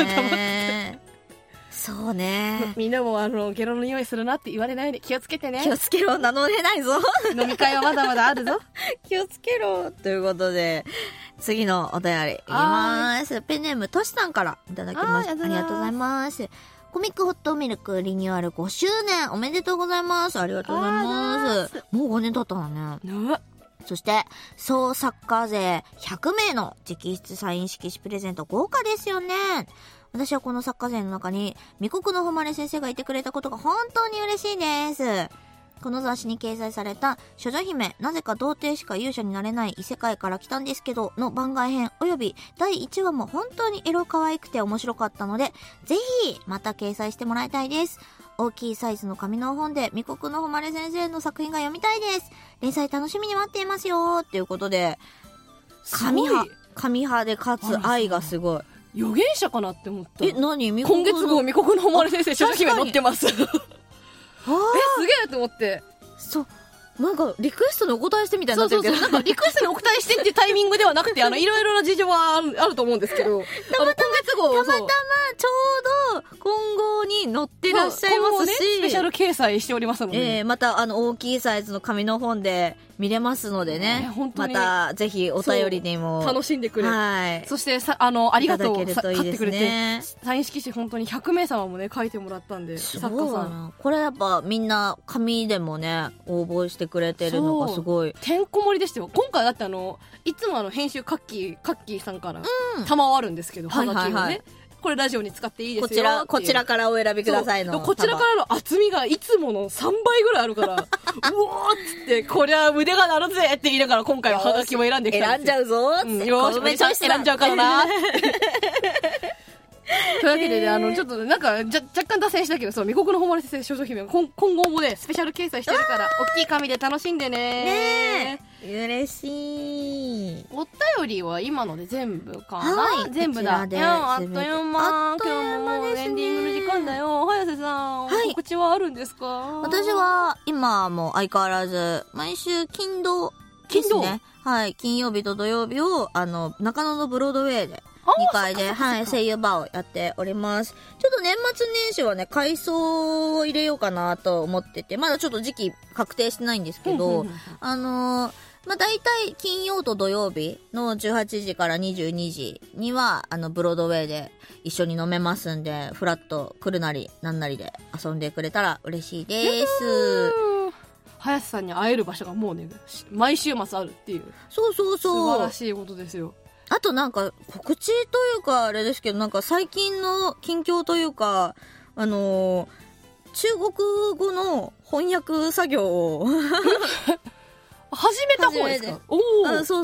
そうね。 みんなもゲロの匂いするなって言われないで気をつけてね。 気をつけろ、名乗れないぞ。 飲み会はまだまだあるぞ。 気をつけろ。ということで、次のお便りいきます。ペンネームとしさんからいただきました。ありがとうございます。コミックホットミルクリニューアル5周年おめでとうございます。ありがとうございます。もう5年経ったのね。そして、総作家勢100名の直筆サイン色紙プレゼント豪華ですよね。私はこの作家勢の中に、未国の誉先生がいてくれたことが本当に嬉しいです。この雑誌に掲載された処女姫なぜか童貞しか勇者になれない異世界から来たんですけどの番外編および第1話も本当にエロ可愛くて面白かったのでぜひまた掲載してもらいたいです。 大きいサイズの紙の本で未国の誉先生の作品が読みたいです。連載楽しみに待っていますよっていうことで、紙派でかつ愛がすごい。 預言者かなって思った。 何？ 今月号未国の誉先生少女姫載ってます。すげえと思って。そう。 なんかリクエストにお答えしてみたいになってるけど、 なんかリクエストにお答えしてっていうタイミングではなくて、いろいろな事情はあると思うんですけど、 たまたまちょうど今後に載ってらっしゃいますし、 スペシャル掲載しておりますので、 また大きいサイズの紙の本で見れますのでね、またぜひお便りにも楽しんでくれ、 はい、 そしてありがとう、買ってくれて、サイン色紙本当に100名様もね書いてもらったんで、作家さんこれやっぱみんな紙でもね応募してくれてるのがすごいてんこ盛りでしたよ。今回だっていつも編集カッキーさんから賜るんですけど、はがきをね、これラジオに使っていいですよこちらからお選びくださいの。 こちらからの厚みがいつもの3倍ぐらいあるからうおーっつって、こりゃ腕が鳴るぜって言いながら今回はハガキも選んできたんですよ。 選んじゃうぞーって、よーし選んじゃうからなというわけでね、ちょっとなんか若干脱線したけど、未国の誉先生少女姫今後もねスペシャル掲載してるから、大きい紙で楽しんでね。 嬉しい。 お便りは今ので全部かな、はい、全部だ。あっという間。今日ももうエンディングの時間だよ。早瀬さん、はい、告知はあるんですか？ 私は今も相変わらず毎週金土ですね。はい、金曜日と土曜日を中野のブロードウェイで2階で、はい、声優バーをやっております。ちょっと年末年始はね、改装を入れようかなと思ってて、まだちょっと時期確定してないんですけど、まあ、大体金曜と土曜日の18時から22時には、ブロードウェイで一緒に飲めますんで、フラッと来るなり、なんなりで遊んでくれたら嬉しいです。 早瀬さんに会える場所がもうね、毎週末あるっていう。 そう素晴らしいことですよ。 あとなんか告知というかあれですけど、なんか最近の近況というか、中国語の翻訳作業を始めた方ですか？ そう。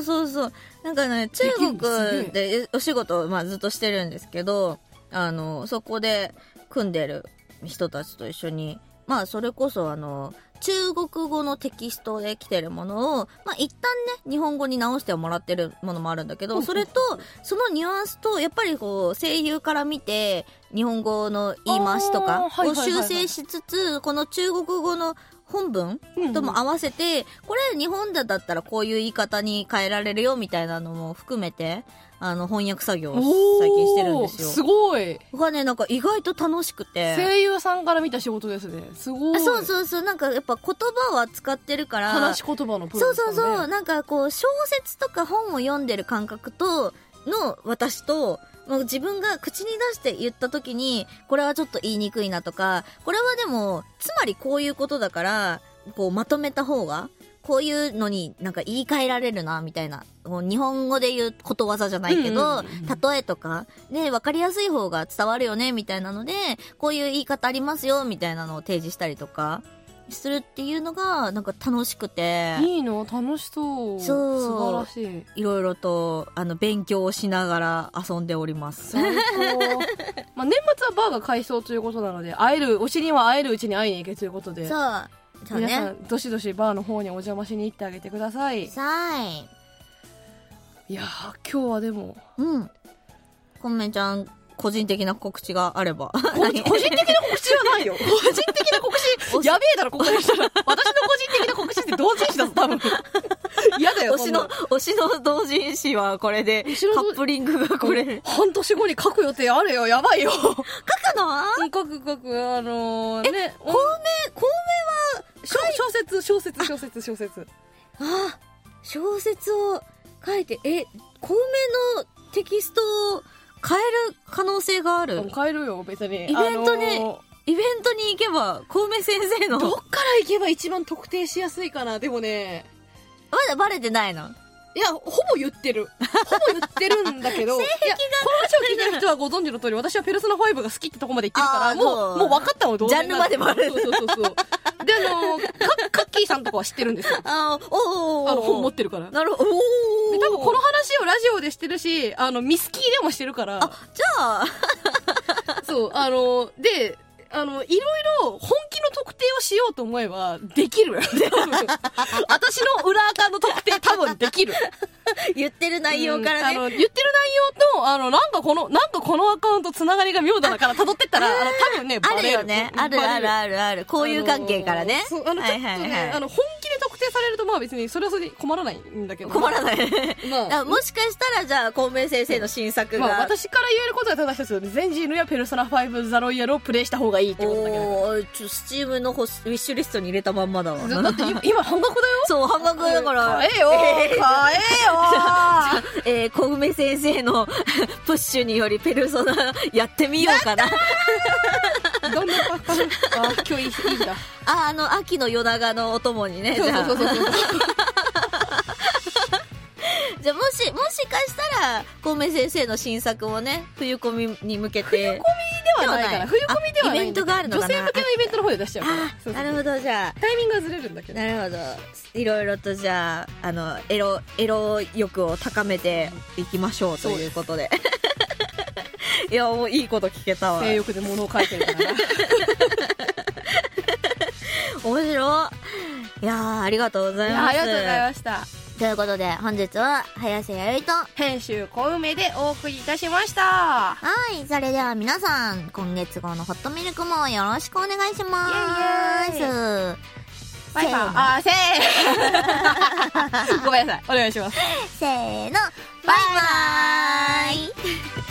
なんかね、中国でお仕事を、ずっとしてるんですけど、そこで組んでる人たちと一緒に、それこそ中国語のテキストで来てるものを、一旦ね、日本語に直してもらってるものもあるんだけど、それと、そのニュアンスと、やっぱりこう、声優から見て、日本語の言い回しとかを修正しつつ、この中国語の本文とも合わせて、これ日本だったらこういう言い方に変えられるよみたいなのも含めて、翻訳作業を最近してるんですよ。 すごい。 がね、なんか意外と楽しくて。 声優さんから見た仕事ですね。すごい。 そう。なんかやっぱ言葉を扱ってるから。 話し言葉のプロですね。 そう。なんかこう、小説とか本を読んでる感覚の私と、自分が口に出して言った時に、これはちょっと言いにくいなとか、これはでも、つまりこういうことだから、こうまとめた方が、こういうのになんか言い換えられるな、みたいな。日本語で言うことわざじゃないけど、例えとか、で、わかりやすい方が伝わるよね、みたいなので、こういう言い方ありますよ、みたいなのを提示したりとか、するっていうのがなんか楽しくて。 いいの？楽しそう。素晴らしい。 いろいろと勉強をしながら遊んでおります。 最高。年末はバーが改装ということなので、推しには会えるうちに会いに行けということで。 そうね。 皆さんどしどしバーの方にお邪魔しに行ってあげてください。 いやー、今日はでもコンメちゃん個人的な告知があれば。 個人的な告知じゃないよ。個人的な告知やべえだろ、ここでしたら。私の個人的な告知って同人誌だぞ、多分。嫌だよ、 推しの同人誌はこれで、カップリングがこれ。 半年後に書く予定あるよ、やばいよ。書くの？ 書く。ね。 孔明は、 小説。 あ、小説を書いて、孔明のテキストを変える可能性がある。 変えるよ、別に。 イベントに行けば、孔明先生の。 どっから行けば一番特定しやすいかな、でもね。 まだバレてないの？ いや、ほぼ言ってるんだけど、 性癖がこの話を聞いてる人はご存知の通り、私はペルソナ5が好きってとこまで言ってるから、もう分かったのどうジャンルまでバレる。 そう。で、カッキーさんとかは知ってるんですよ。本持ってるから。 なるほど。 で、多分この話をラジオでしてるし、ミスキーでもしてるから。 じゃあ。 そう、で、 いろいろ本気の特定をしようと思えばできる。私の裏アカの特定多分できる。 言ってる内容からね。 言ってる内容と、なんかこのアカウントつながりが妙だなから辿ってったら、多分ね、バレる。 あるよね。ある。こういう関係からね。 ちょっとね、本気で特定されると、まあ別にそれはそれで困らないんだけど。 困らない。もしかしたら、じゃあ、孔明先生の新作が。 私から言えることが正しいですよね。全ジーヌやペルソナ5ザロイヤルをプレイした方がいいってことだけど。 スチームのウィッシュリストに入れたまんまだわ。 だって今半額だよ。 そう、半額だから。 買えよ小梅先生のプッシュによりペルソナやってみようかな。 どんなパッ今日いいんだ。 秋の夜長のお供にね。 そう。 じゃあもしかしたら小梅先生の新作をね、冬コミに向けて。 冬コミではないから。冬コミではない。 イベントがあるのかな。 女性向けのイベントの方で出しちゃうから。 なるほど、じゃあタイミングがずれるんだけど。 なるほど。いろいろとじゃあエロ欲を高めていきましょうということで。いや、もういいこと聞けたわ。 性欲で物を書いてるからな。 面白い。いやー、ありがとうございます。 ありがとうございました。 ということで、本日は早瀬やゆいと編集小梅でお送りいたしました。 はい、それでは皆さん、今月号のホットミルクもよろしくお願いします。 バイバイ。ごめんなさい。お願いします。 せーの、バイバーイ。